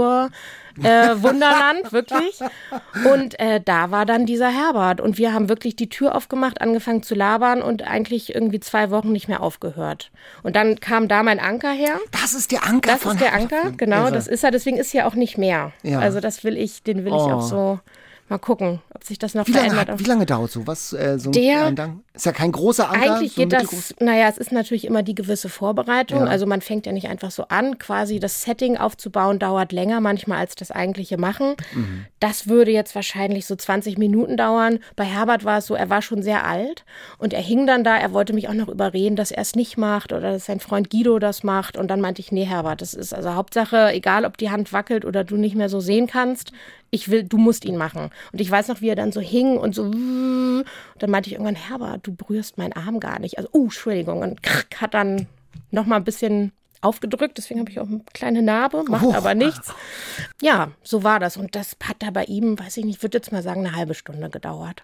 Miniatur-Wunderland, äh, wirklich. Und äh, da war dann dieser Herbert. Und wir haben wirklich die Tür aufgemacht, angefangen zu labern und eigentlich irgendwie zwei Wochen nicht mehr aufgehört. Und dann kam da mein Anker her. Das ist der Anker das von Das ist der Anker, genau. Irre. Das ist er, deswegen ist hier auch nicht mehr. Ja. Also das will ich, den will oh. ich auch so... Mal gucken, ob sich das noch wie verändert. Lange, wie lange dauert sowas? Äh, so der, ein Dang? Ist ja kein großer Anker. Eigentlich so geht das, naja, es ist natürlich immer die gewisse Vorbereitung. Ja. Also man fängt ja nicht einfach so an. Quasi das Setting aufzubauen dauert länger manchmal als das eigentliche Machen. Mhm. Das würde jetzt wahrscheinlich so zwanzig Minuten dauern. Bei Herbert war es so, er war schon sehr alt und er hing dann da. Er wollte mich auch noch überreden, dass er es nicht macht oder dass sein Freund Guido das macht. Und dann meinte ich, nee, Herbert, das ist also Hauptsache, egal ob die Hand wackelt oder du nicht mehr so sehen kannst, ich will, du musst ihn machen. Und ich weiß noch, wie er dann so hing und so. Und dann meinte ich irgendwann, Herbert, du berührst meinen Arm gar nicht. Also, oh, Entschuldigung. Und hat dann noch mal ein bisschen aufgedrückt. Deswegen habe ich auch eine kleine Narbe, macht oh. aber nichts. Ja, so war das. Und das hat da bei ihm, weiß ich nicht, ich würde jetzt mal sagen, eine halbe Stunde gedauert.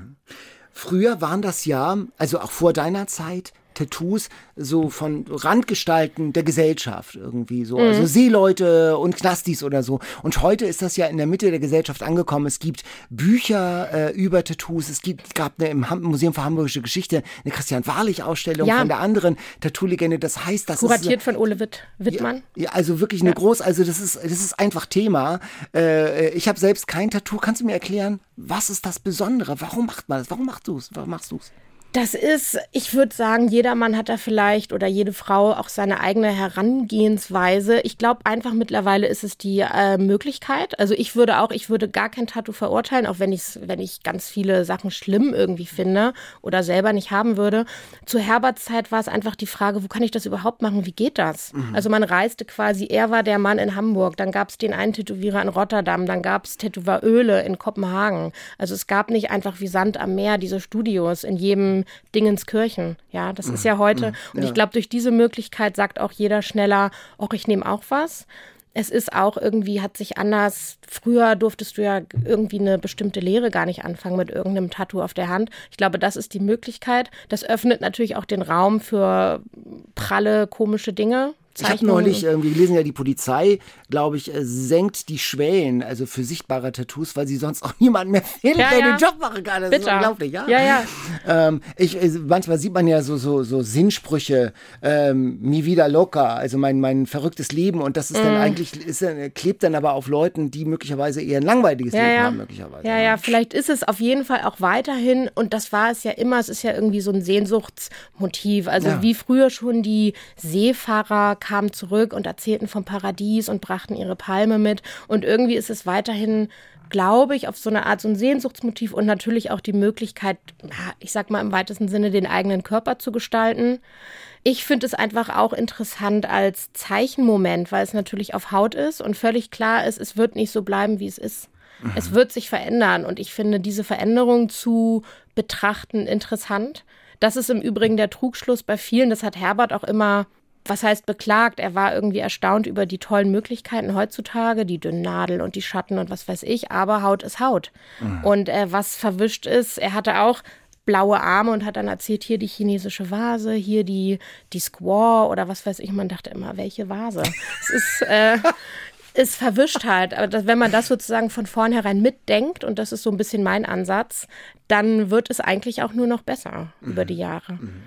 Früher waren das ja, also auch vor deiner Zeit, Tattoos so von Randgestalten der Gesellschaft irgendwie so, mhm. also Seeleute und Knastis oder so. Und heute ist das ja in der Mitte der Gesellschaft angekommen. Es gibt Bücher äh, über Tattoos. Es gibt, gab eine, im Ham- Museum für Hamburgische Geschichte eine Christian-Wahrlich-Ausstellung ja. von der anderen Tattoo-Legende. Das heißt, das kuratiert ist von Ole Witt, Wittmann. Ja, ja, also wirklich eine ja. groß, also das ist, das ist einfach Thema. Äh, ich habe selbst kein Tattoo. Kannst du mir erklären, was ist das Besondere? Warum macht man das? Warum machst du es? Warum machst du es? Das ist, ich würde sagen, jeder Mann hat da vielleicht oder jede Frau auch seine eigene Herangehensweise. Ich glaube einfach mittlerweile ist es die äh, Möglichkeit. Also ich würde auch, ich würde gar kein Tattoo verurteilen, auch wenn ich wenn ich ganz viele Sachen schlimm irgendwie finde oder selber nicht haben würde. Zu Herberts Zeit war es einfach die Frage, wo kann ich das überhaupt machen? Wie geht das? Mhm. Also man reiste quasi, er war der Mann in Hamburg, dann gab es den einen Tätowierer in Rotterdam, dann gab es Tätowieröle in Kopenhagen. Also es gab nicht einfach wie Sand am Meer diese Studios in jedem Dingenskirchen. Ja, das ist ja heute. Und ich glaube, durch diese Möglichkeit sagt auch jeder schneller, oh, ich nehme auch was. Es ist auch irgendwie, hat sich anders, früher durftest du ja irgendwie eine bestimmte Lehre gar nicht anfangen mit irgendeinem Tattoo auf der Hand. Ich glaube, das ist die Möglichkeit. Das öffnet natürlich auch den Raum für pralle, komische Dinge. Ich habe neulich irgendwie gelesen, ja, die Polizei, glaube ich, senkt die Schwellen, also für sichtbare Tattoos, weil sie sonst auch niemanden mehr findet, ja, der ja. den Job machen kann. Das Bitter. ist unglaublich, ja? Ja, ja. Ähm, ich, manchmal sieht man ja so, so, so Sinnsprüche, ähm, mi vida loca, also mein, mein verrücktes Leben, und das ist dann mm. eigentlich, ist, klebt dann aber auf Leuten, die möglicherweise eher ein langweiliges ja, Leben ja. haben, möglicherweise. Ja, ja, vielleicht ist es auf jeden Fall auch weiterhin, und das war es ja immer, es ist ja irgendwie so ein Sehnsuchtsmotiv, also ja. wie früher schon die Seefahrer kamen zurück und erzählten vom Paradies und brachten ihre Palme mit, und irgendwie ist es weiterhin, glaube ich, auf so eine Art so ein Sehnsuchtsmotiv und natürlich auch die Möglichkeit, ich sag mal im weitesten Sinne, den eigenen Körper zu gestalten. Ich finde es einfach auch interessant als Zeichenmoment, weil es natürlich auf Haut ist und völlig klar ist, es wird nicht so bleiben, wie es ist. Mhm. Es wird sich verändern, und ich finde diese Veränderung zu betrachten interessant. Das ist im Übrigen der Trugschluss bei vielen, das hat Herbert auch immer, was heißt beklagt, er war irgendwie erstaunt über die tollen Möglichkeiten heutzutage, die dünnen Nadeln und die Schatten und was weiß ich, aber Haut ist Haut. Mhm. Und äh, was verwischt ist, er hatte auch blaue Arme und hat dann erzählt, hier die chinesische Vase, hier die, die Squaw oder was weiß ich. Man dachte immer, welche Vase? Es ist, äh, es verwischt halt. Aber das, wenn man das sozusagen von vornherein mitdenkt, und das ist so ein bisschen mein Ansatz, dann wird es eigentlich auch nur noch besser mhm. über die Jahre. Mhm.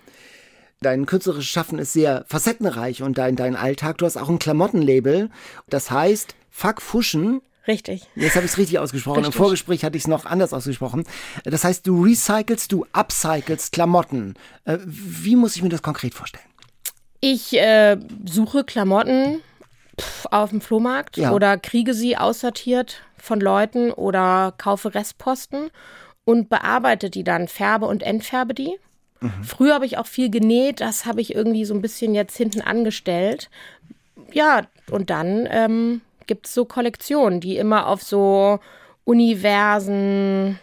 Dein künstlerisches Schaffen ist sehr facettenreich, und dein, dein Alltag, du hast auch ein Klamottenlabel, das heißt Fuck Fuschen. Richtig. Jetzt habe ich es richtig ausgesprochen. Richtig. Im Vorgespräch hatte ich es noch anders ausgesprochen. Das heißt, du recycelst, du upcyclest Klamotten. Wie muss ich mir das konkret vorstellen? Ich äh, suche Klamotten pff, auf dem Flohmarkt ja. oder kriege sie aussortiert von Leuten oder kaufe Restposten und bearbeite die dann, färbe und entfärbe die. Mhm. Früher habe ich auch viel genäht, das habe ich irgendwie so ein bisschen jetzt hinten angestellt. Ja, und dann ähm, gibt es so Kollektionen, die immer auf so Universen,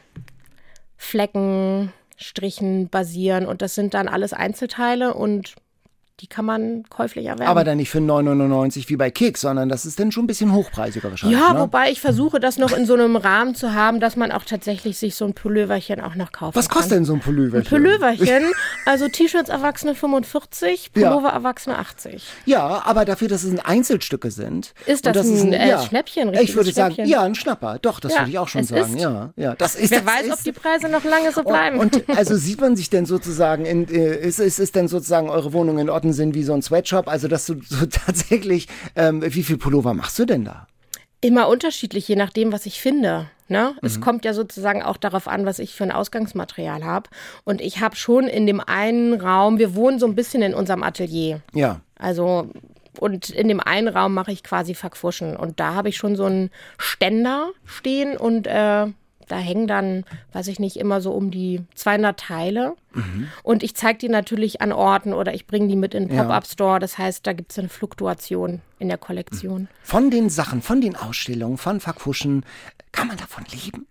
Flecken, Strichen basieren und das sind dann alles Einzelteile und die kann man käuflich erwerben. Aber dann nicht für neun neunundneunzig wie bei Kicks, sondern das ist dann schon ein bisschen hochpreisiger wahrscheinlich. Ja, ne? Wobei ich versuche, das noch in so einem Rahmen zu haben, dass man auch tatsächlich sich so ein Pulloverchen auch noch kaufen Was kann. kostet denn so ein Pulloverchen? Ein Pulloverchen, also T-Shirts Erwachsene fünfundvierzig, Pullover Ja. Erwachsene achtzig. Ja, aber dafür, dass es Einzelstücke sind. Ist das, und ein, ist ein äh, ja, Schnäppchen? Ich richtiges würde sagen, Schnäppchen? ja, ein Schnapper. Doch, das Ja, würde ich auch schon es sagen. ist. Ja, ja, das ist, Wer das weiß, ist, ob die Preise noch lange so bleiben. Und, und also sieht man sich denn sozusagen, in, äh, ist, ist, ist denn sozusagen eure Wohnung in Ottensen wie so ein Sweatshop? Also, dass du so tatsächlich, ähm, wie viel Pullover machst du denn da? Immer unterschiedlich, je nachdem, was ich finde. Ne? Mhm. Es kommt ja sozusagen auch darauf an, was ich für ein Ausgangsmaterial habe. Und ich habe schon in dem einen Raum, wir wohnen so ein bisschen in unserem Atelier. Ja. Also, und in dem einen Raum mache ich quasi Verquuschen. Und da habe ich schon so einen Ständer stehen und äh, da hängen dann, weiß ich nicht, immer so um die zweihundert Teile. Mhm. Und ich zeige die natürlich an Orten oder ich bringe die mit in den Pop-Up-Store. Das heißt, da gibt es eine Fluktuation in der Kollektion. Von den Sachen, von den Ausstellungen, von Verquuschen, kann man davon leben?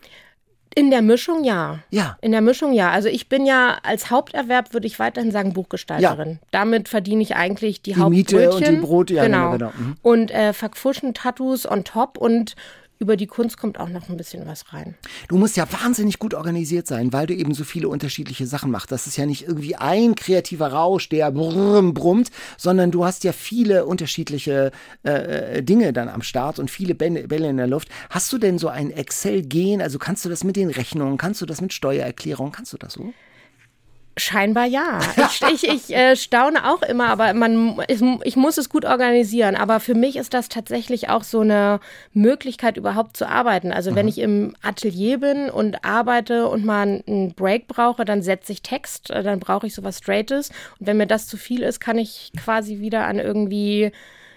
In der Mischung ja. Ja. In der Mischung ja. Also ich bin ja als Haupterwerb, würde ich weiterhin sagen, Buchgestalterin. Ja. Damit verdiene ich eigentlich die, die Hauptbrötchen. Miete und die Brot, ja genau. genau. Mhm. Und äh, Verquuschen, Tattoos on top und über die Kunst kommt auch noch ein bisschen was rein. Du musst ja wahnsinnig gut organisiert sein, weil du eben so viele unterschiedliche Sachen machst. Das ist ja nicht irgendwie ein kreativer Rausch, der brumm, brummt, sondern du hast ja viele unterschiedliche äh, Dinge dann am Start und viele Bälle in der Luft. Hast du denn so ein Excel-Gen? Also kannst du das mit den Rechnungen? Kannst du das mit Steuererklärungen? Kannst du das so? Scheinbar ja. Ich, ich, ich äh, staune auch immer, aber man, ich, ich muss es gut organisieren. Aber für mich ist das tatsächlich auch so eine Möglichkeit, überhaupt zu arbeiten. Also mhm. wenn ich im Atelier bin und arbeite und mal einen Break brauche, dann setze ich Text, dann brauche ich sowas Straightes. Und wenn mir das zu viel ist, kann ich quasi wieder an irgendwie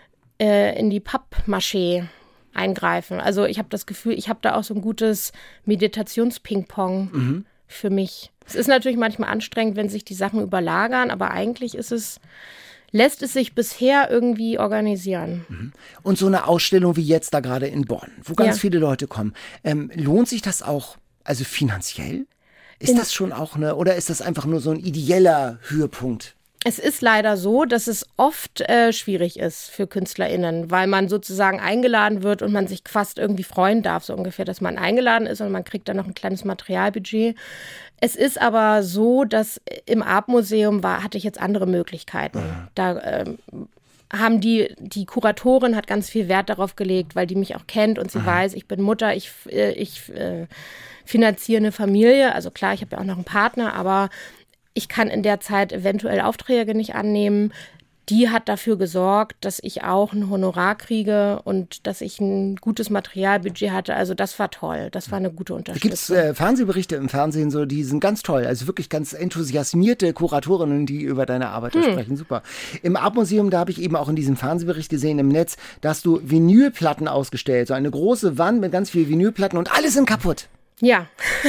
äh, in die Pappmaché eingreifen. Also ich habe das Gefühl, ich habe da auch so ein gutes Meditations-Ping-Pong mhm. für mich. Es ist natürlich manchmal anstrengend, wenn sich die Sachen überlagern, aber eigentlich ist es, lässt es sich bisher irgendwie organisieren. Und so eine Ausstellung wie jetzt da gerade in Bonn, wo ganz ja. viele Leute kommen, ähm, lohnt sich das auch, also finanziell? Ist in das schon auch eine, oder ist das einfach nur so ein ideeller Höhepunkt? Es ist leider so, dass es oft äh, schwierig ist für KünstlerInnen, weil man sozusagen eingeladen wird und man sich fast irgendwie freuen darf, so ungefähr, dass man eingeladen ist und man kriegt dann noch ein kleines Materialbudget. Es ist aber so, dass im Art-Museum war, hatte ich jetzt andere Möglichkeiten. Mhm. Da ähm, haben die, die Kuratorin hat ganz viel Wert darauf gelegt, weil die mich auch kennt und sie mhm. weiß, ich bin Mutter, ich, äh, ich äh, finanziere eine Familie. Also klar, ich habe ja auch noch einen Partner, aber ich kann in der Zeit eventuell Aufträge nicht annehmen. Die hat dafür gesorgt, dass ich auch ein Honorar kriege und dass ich ein gutes Materialbudget hatte. Also das war toll. Das war eine gute Unterstützung. Gibt es äh, Fernsehberichte im Fernsehen, so, die sind ganz toll. Also wirklich ganz enthusiasmierte Kuratorinnen, die über deine Arbeit hm. sprechen. Super. Im Art-Museum, da habe ich eben auch in diesem Fernsehbericht gesehen im Netz, da hast du Vinylplatten ausgestellt. So eine große Wand mit ganz vielen Vinylplatten und alle sind kaputt. Ja.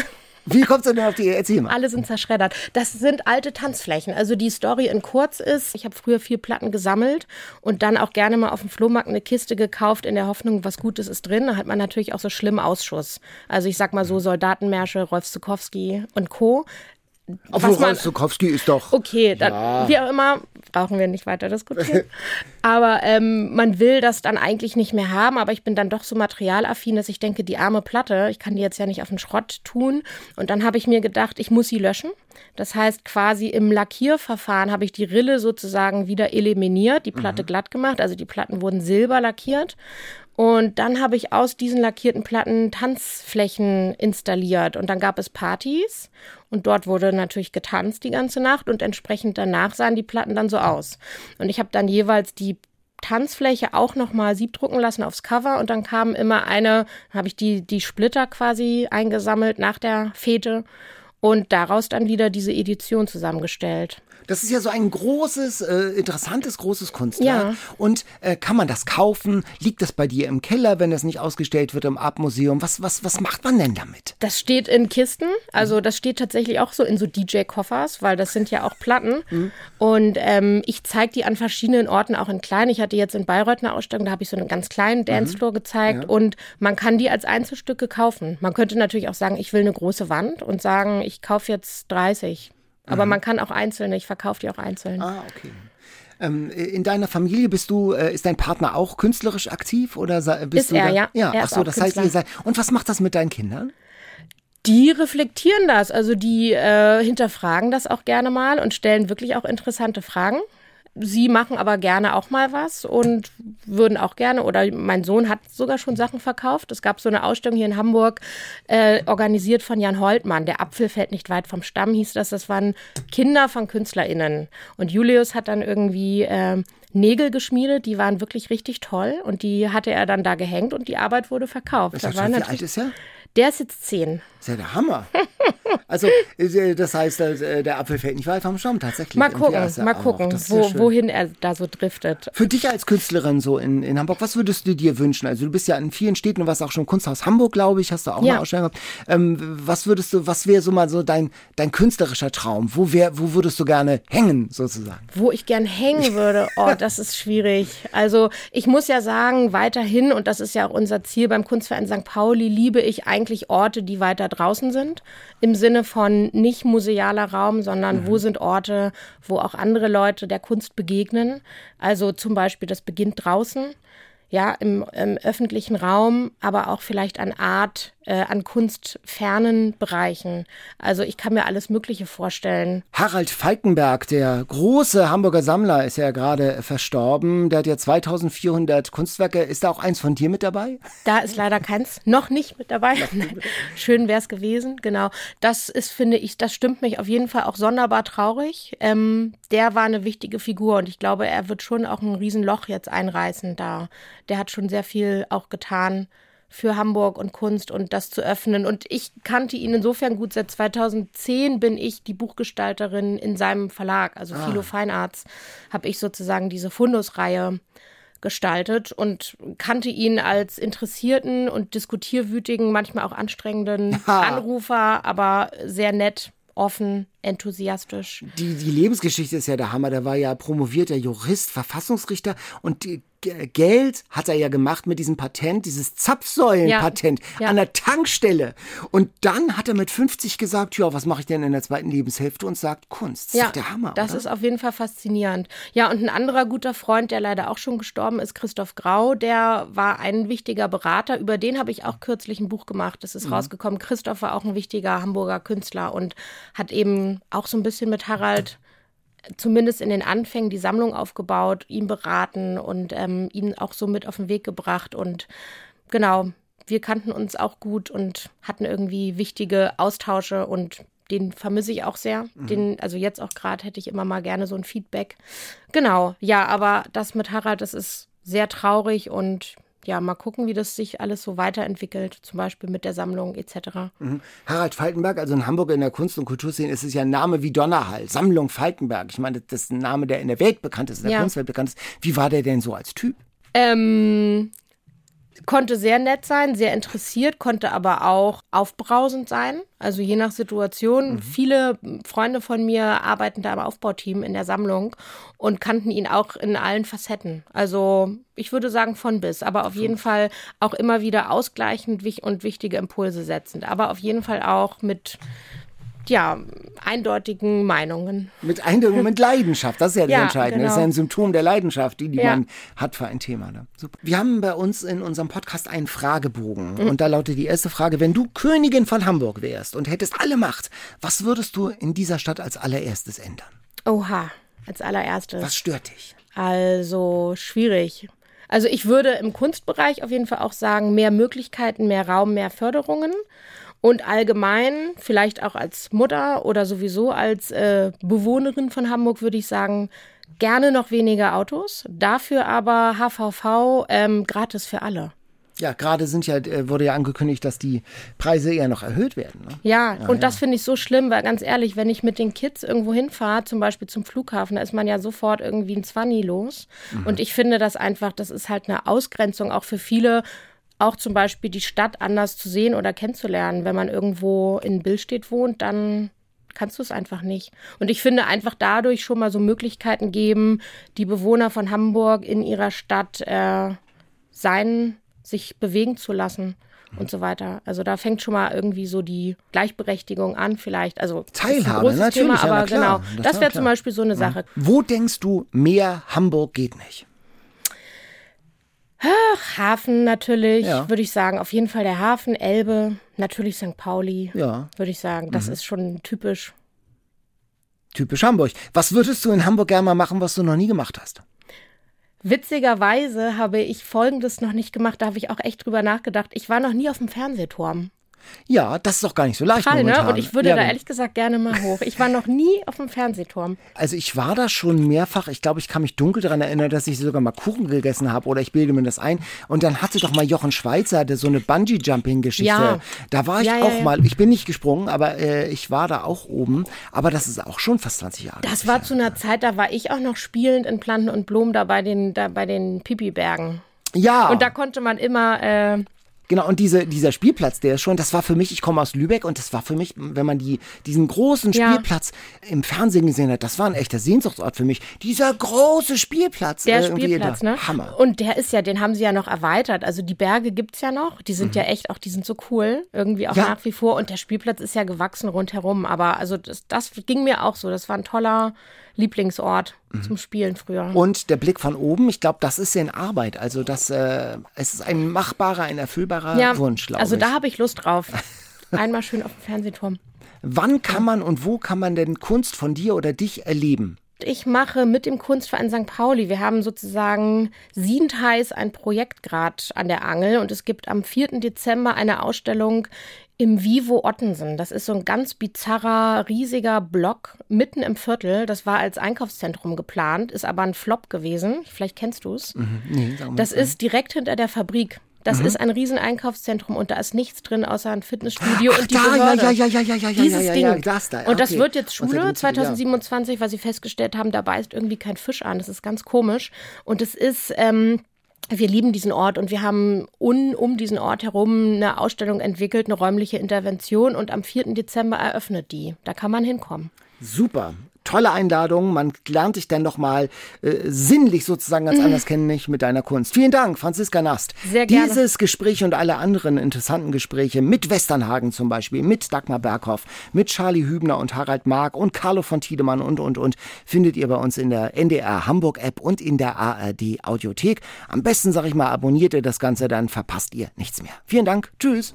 Wie kommst du denn auf die Idee? Erzähl mal. Alle sind zerschreddert. Das sind alte Tanzflächen. Also die Story in kurz ist, ich habe früher viel Platten gesammelt und dann auch gerne mal auf dem Flohmarkt eine Kiste gekauft in der Hoffnung, was Gutes ist drin. Da hat man natürlich auch so schlimmen Ausschuss. Also ich sag mal so Soldatenmärsche, Rolf Zuckowski und Co. Obwohl Rolf Zuckowski ist doch... Okay, dann, ja. wie auch immer, brauchen wir nicht weiter diskutieren. Aber ähm, man will das dann eigentlich nicht mehr haben, aber ich bin dann doch so materialaffin, dass ich denke, die arme Platte, ich kann die jetzt ja nicht auf den Schrott tun. Und dann habe ich mir gedacht, ich muss sie löschen. Das heißt, quasi im Lackierverfahren habe ich die Rille sozusagen wieder eliminiert, die Platte mhm. glatt gemacht, also die Platten wurden silber lackiert. Und dann habe ich aus diesen lackierten Platten Tanzflächen installiert und dann gab es Partys und dort wurde natürlich getanzt die ganze Nacht und entsprechend danach sahen die Platten dann so aus. Und ich habe dann jeweils die Tanzfläche auch nochmal siebdrucken lassen aufs Cover und dann kam immer eine, habe ich die, die Splitter quasi eingesammelt nach der Fete und daraus dann wieder diese Edition zusammengestellt. Das ist ja so ein großes, äh, interessantes, großes Kunstwerk. Ja. Und äh, kann man das kaufen? Liegt das bei dir im Keller, wenn das nicht ausgestellt wird im Art-Museum? Was, was, was macht man denn damit? Das steht in Kisten, also das steht tatsächlich auch so in so D J-Koffers, weil das sind ja auch Platten. Mhm. Und ähm, ich zeige die an verschiedenen Orten, auch in klein. Ich hatte jetzt in Bayreuth eine Ausstellung, da habe ich so einen ganz kleinen Dancefloor mhm. gezeigt. Ja. Und man kann die als Einzelstücke kaufen. Man könnte natürlich auch sagen, ich will eine große Wand und sagen, ich kaufe jetzt dreißig. Aber mhm. man kann auch einzelne, ich verkaufe die auch einzeln. Ah, okay. Ähm, in deiner Familie bist du, äh, ist dein Partner auch künstlerisch aktiv? Oder bist ist du er, da? ja. Ja, er ach so, das heißt, ihr seid. Und was macht das mit deinen Kindern? Die reflektieren das, also die äh, hinterfragen das auch gerne mal und stellen wirklich auch interessante Fragen. Sie machen aber gerne auch mal was und würden auch gerne, oder mein Sohn hat sogar schon Sachen verkauft. Es gab so eine Ausstellung hier in Hamburg, äh, organisiert von Jan Holtmann. Der Apfel fällt nicht weit vom Stamm, hieß das. Das waren Kinder von KünstlerInnen. Und Julius hat dann irgendwie äh, Nägel geschmiedet, die waren wirklich richtig toll. Und die hatte er dann da gehängt und die Arbeit wurde verkauft. Das heißt, da wie alt ist er? Der ist jetzt zehn. Das ist ja der Hammer. Also, das heißt, der Apfel fällt nicht weit vom Stamm, tatsächlich. Mal gucken, ja mal gucken, wo, wohin er da so driftet. Für dich als Künstlerin so in, in Hamburg, was würdest du dir wünschen? Also, du bist ja in vielen Städten, du warst auch schon im Kunsthaus Hamburg, glaube ich, hast du auch ja. mal Ausstellung gehabt. Ähm, was würdest du, was wäre so mal so dein, dein künstlerischer Traum? Wo, wär, wo würdest du gerne hängen, sozusagen? Wo ich gern hängen würde? Oh, das ist schwierig. Also, ich muss ja sagen, weiterhin, und das ist ja auch unser Ziel beim Kunstverein Sankt Pauli, liebe ich eigentlich Orte, die weiter draußen sind. Im Sinne von nicht musealer Raum, sondern mhm. wo sind Orte, wo auch andere Leute der Kunst begegnen. Also zum Beispiel, das beginnt draußen, ja, im, im öffentlichen Raum, aber auch vielleicht an Art, äh, an kunstfernen Bereichen. Also ich kann mir alles Mögliche vorstellen. Harald Falkenberg, der große Hamburger Sammler, ist ja gerade verstorben. Der hat ja zweitausendvierhundert Kunstwerke. Ist da auch eins von dir mit dabei? Da ist leider keins noch nicht mit dabei. Schön wäre es gewesen, genau. Das ist, finde ich, das stimmt mich auf jeden Fall auch sonderbar traurig. Ähm, der war eine wichtige Figur und ich glaube, er wird schon auch ein Riesenloch jetzt einreißen da. Der hat schon sehr viel auch getan für Hamburg und Kunst und das zu öffnen. Und ich kannte ihn insofern gut. Seit zweitausendzehn bin ich die Buchgestalterin in seinem Verlag. Also ah. Philo Fine Arts habe ich sozusagen diese Fundus-Reihe gestaltet und kannte ihn als interessierten und diskutierwütigen, manchmal auch anstrengenden ah. Anrufer, aber sehr nett, offen, enthusiastisch. Die, die Lebensgeschichte ist ja der Hammer. Der war ja promovierter Jurist, Verfassungsrichter und die Geld hat er ja gemacht mit diesem Patent, dieses Zapfsäulenpatent ja, ja. an der Tankstelle. Und dann hat er mit fünfzig gesagt, ja, was mache ich denn in der zweiten Lebenshälfte? Und sagt Kunst. Das ja, ist doch der Hammer, das oder? ist auf jeden Fall faszinierend. Ja, und ein anderer guter Freund, der leider auch schon gestorben ist, Christoph Grau, der war ein wichtiger Berater. Über den habe ich auch kürzlich ein Buch gemacht. Das ist mhm. rausgekommen. Christoph war auch ein wichtiger Hamburger Künstler und hat eben auch so ein bisschen mit Harald zumindest in den Anfängen die Sammlung aufgebaut, ihn beraten und ähm, ihn auch so mit auf den Weg gebracht. Und genau, wir kannten uns auch gut und hatten irgendwie wichtige Austausche und den vermisse ich auch sehr. Mhm. Den, also jetzt auch gerade hätte ich immer mal gerne so ein Feedback. Genau, ja, aber das mit Harald, das ist sehr traurig und ja, mal gucken, wie das sich alles so weiterentwickelt, zum Beispiel mit der Sammlung et cetera. Mhm. Harald Falkenberg, also in Hamburg in der Kunst- und Kulturszene ist es ja ein Name wie Donnerhall, Sammlung Falkenberg. Ich meine, das ist ein Name, der in der Welt bekannt ist, in der ja. Kunstwelt bekannt ist. Wie war der denn so als Typ? Ähm, konnte sehr nett sein, sehr interessiert, konnte aber auch aufbrausend sein. Also je nach Situation. Mhm. Viele Freunde von mir arbeiten da im Aufbauteam in der Sammlung und kannten ihn auch in allen Facetten. Also ich würde sagen von bis, aber auf jeden Fall auch immer wieder ausgleichend und wichtige Impulse setzend. Aber auf jeden Fall auch mit ja, eindeutigen Meinungen. Mit Eindeutigen, mit Leidenschaft, das ist ja das ja, Entscheidende. Genau. Das ist ja ein Symptom der Leidenschaft, die, die ja. man hat für ein Thema. Ne? Super. Wir haben bei uns in unserem Podcast einen Fragebogen. Mhm. Und da lautet die erste Frage, wenn du Königin von Hamburg wärst und hättest alle Macht, was würdest du in dieser Stadt als allererstes ändern? Oha, als allererstes. Was stört dich? Also, schwierig. Also ich würde im Kunstbereich auf jeden Fall auch sagen, mehr Möglichkeiten, mehr Raum, mehr Förderungen. Und allgemein, vielleicht auch als Mutter oder sowieso als äh, Bewohnerin von Hamburg, würde ich sagen, gerne noch weniger Autos. Dafür aber H V V ähm, gratis für alle. Ja, gerade sind ja, wurde ja angekündigt, dass die Preise eher noch erhöht werden. Ne? Ja, ja, und ja. das finde ich so schlimm, weil ganz ehrlich, wenn ich mit den Kids irgendwo hinfahre, zum Beispiel zum Flughafen, da ist man ja sofort irgendwie ein Zwanni los. Mhm. Und ich finde das einfach, das ist halt eine Ausgrenzung auch für viele, auch zum Beispiel die Stadt anders zu sehen oder kennenzulernen. Wenn man irgendwo in Billstedt wohnt, dann kannst du es einfach nicht. Und ich finde einfach dadurch schon mal so Möglichkeiten geben, die Bewohner von Hamburg in ihrer Stadt äh, sein sich bewegen zu lassen und so weiter. Also da fängt schon mal irgendwie so die Gleichberechtigung an vielleicht. Also Teilhabe, natürlich, Thema, aber ja, klar, genau, das, das wäre zum Beispiel so eine Sache. Wo denkst du, mehr Hamburg geht nicht? Ach, Hafen natürlich, ja. würde ich sagen. Auf jeden Fall der Hafen, Elbe, natürlich Sankt Pauli, ja. würde ich sagen. Das mhm. ist schon typisch. Typisch Hamburg. Was würdest du in Hamburg gerne mal machen, was du noch nie gemacht hast? Witzigerweise habe ich Folgendes noch nicht gemacht, da habe ich auch echt drüber nachgedacht. Ich war noch nie auf dem Fernsehturm. Ja, das ist doch gar nicht so leicht Toll, momentan. ne? Und ich würde ja, da ehrlich gesagt gerne mal hoch. Ich war noch nie auf dem Fernsehturm. Also ich war da schon mehrfach. Ich glaube, ich kann mich dunkel daran erinnern, dass ich sogar mal Kuchen gegessen habe oder ich bilde mir das ein. Und dann hatte doch mal Jochen Schweizer, hatte so eine Bungee-Jumping-Geschichte. Ja. Da war ich ja, ja, auch ja. mal. Ich bin nicht gesprungen, aber äh, ich war da auch oben. Aber das ist auch schon fast zwanzig Jahre. Das war zu einer Zeit, da war ich auch noch spielend in Planten und Blumen da bei den, da bei den Pipi-Bergen. Ja. Und da konnte man immer... Äh, Genau, und diese, dieser Spielplatz, der ist schon, das war für mich, ich komme aus Lübeck und das war für mich, wenn man die, diesen großen Spielplatz ja. im Fernsehen gesehen hat, das war ein echter Sehnsuchtsort für mich. Dieser große Spielplatz. Der äh, Spielplatz, da. ne? Hammer. Und der ist ja, den haben sie ja noch erweitert. Also die Berge gibt's ja noch, die sind mhm. ja echt auch, die sind so cool, irgendwie auch ja. nach wie vor. Und der Spielplatz ist ja gewachsen rundherum. Aber also das, das ging mir auch so, das war ein toller Lieblingsort mhm. zum Spielen früher. Und der Blick von oben, ich glaube, das ist ja in Arbeit. Also das, äh, es ist ein machbarer, ein erfüllbarer ja, Wunsch, glaube also ich. Also da habe ich Lust drauf. Einmal schön auf dem Fernsehturm. Wann kann man und wo kann man denn Kunst von dir oder dich erleben? Ich mache mit dem Kunstverein Sankt Pauli, wir haben sozusagen Siedendheiß ein Projekt gerade an der Angel und es gibt am vierten Dezember eine Ausstellung im Vivo Ottensen. Das ist so ein ganz bizarrer, riesiger Block mitten im Viertel. Das war als Einkaufszentrum geplant, ist aber ein Flop gewesen. Vielleicht kennst du es. Mhm. Nee, sag mal das rein. ist direkt hinter der Fabrik. Das mhm. ist ein riesen Einkaufszentrum und da ist nichts drin außer ein Fitnessstudio Ach, und die da, Behörde. Ja, ja, ja, ja, ja, ja, Dieses ja, Ding. ja, das da. Und das okay. wird jetzt Schule ja. zwanzig siebenundzwanzig, weil sie festgestellt haben, da beißt irgendwie kein Fisch an. Das ist ganz komisch. Und es ist... Ähm, wir lieben diesen Ort und wir haben un, um diesen Ort herum eine Ausstellung entwickelt, eine räumliche Intervention und am vierten Dezember eröffnet die. Da kann man hinkommen. Super. Tolle Einladung. Man lernt dich dann nochmal äh, sinnlich sozusagen ganz anders kennen, nicht mit deiner Kunst. Vielen Dank, Franziska Nast. Sehr gerne. Dieses Gespräch und alle anderen interessanten Gespräche mit Westernhagen zum Beispiel, mit Dagmar Berghoff, mit Charlie Hübner und Harald Mark und Carlo von Tiedemann und, und, und, findet ihr bei uns in der N D R Hamburg App und in der A R D Audiothek. Am besten, sag ich mal, abonniert ihr das Ganze, dann verpasst ihr nichts mehr. Vielen Dank. Tschüss.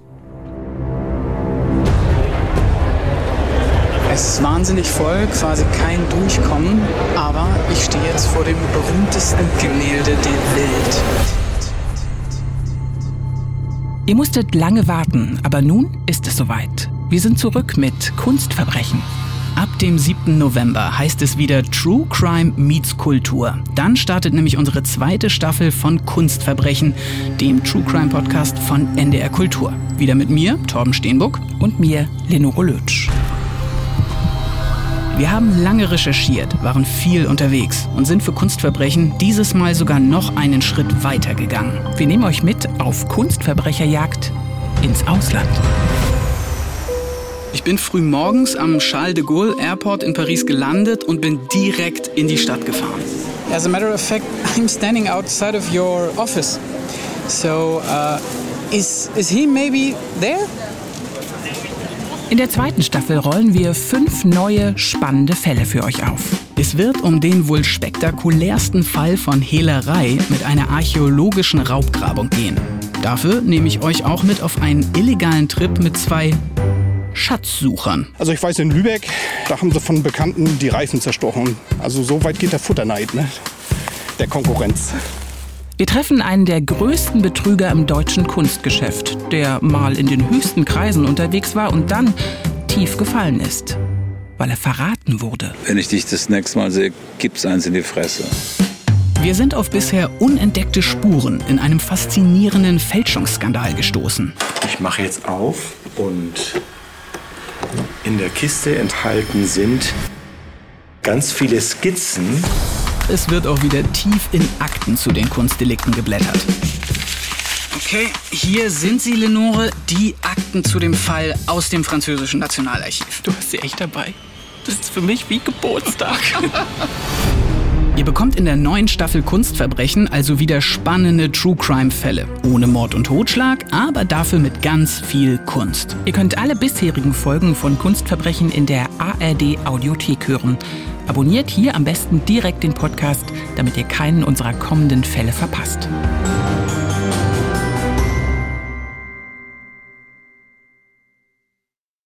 Es ist wahnsinnig voll, quasi kein Durchkommen, aber ich stehe jetzt vor dem berühmtesten Gemälde der Welt. Ihr musstet lange warten, aber nun ist es soweit. Wir sind zurück mit Kunstverbrechen. Ab dem siebten November heißt es wieder True Crime meets Kultur. Dann startet nämlich unsere zweite Staffel von Kunstverbrechen, dem True Crime Podcast von N D R Kultur. Wieder mit mir, Torben Steenbuck, und mir, Lenore Lötsch. Wir haben lange recherchiert, waren viel unterwegs und sind für Kunstverbrechen dieses Mal sogar noch einen Schritt weiter gegangen. Wir nehmen euch mit auf Kunstverbrecherjagd ins Ausland. Ich bin früh morgens am Charles de Gaulle Airport in Paris gelandet und bin direkt in die Stadt gefahren. As a matter of fact, I'm standing outside of your office. So, uh, is, is he maybe there? In der zweiten Staffel rollen wir fünf neue, spannende Fälle für euch auf. Es wird um den wohl spektakulärsten Fall von Hehlerei mit einer archäologischen Raubgrabung gehen. Dafür nehme ich euch auch mit auf einen illegalen Trip mit zwei Schatzsuchern. Also ich weiß, in Lübeck, da haben sie von Bekannten die Reifen zerstochen. Also so weit geht der Futterneid, ne? Der Konkurrenz. Wir treffen einen der größten Betrüger im deutschen Kunstgeschäft, der mal in den höchsten Kreisen unterwegs war und dann tief gefallen ist, weil er verraten wurde. Wenn ich dich das nächste Mal sehe, gibt's eins in die Fresse. Wir sind auf bisher unentdeckte Spuren in einem faszinierenden Fälschungsskandal gestoßen. Ich mache jetzt auf und in der Kiste enthalten sind ganz viele Skizzen. Es wird auch wieder tief in Akten zu den Kunstdelikten geblättert. Okay, hier sind sie, Lenore, die Akten zu dem Fall aus dem französischen Nationalarchiv. Du hast sie echt dabei. Das ist für mich wie Geburtstag. Ihr bekommt in der neuen Staffel Kunstverbrechen also wieder spannende True-Crime-Fälle. Ohne Mord und Totschlag, aber dafür mit ganz viel Kunst. Ihr könnt alle bisherigen Folgen von Kunstverbrechen in der A R D-Audiothek hören. Abonniert hier am besten direkt den Podcast, damit ihr keinen unserer kommenden Fälle verpasst.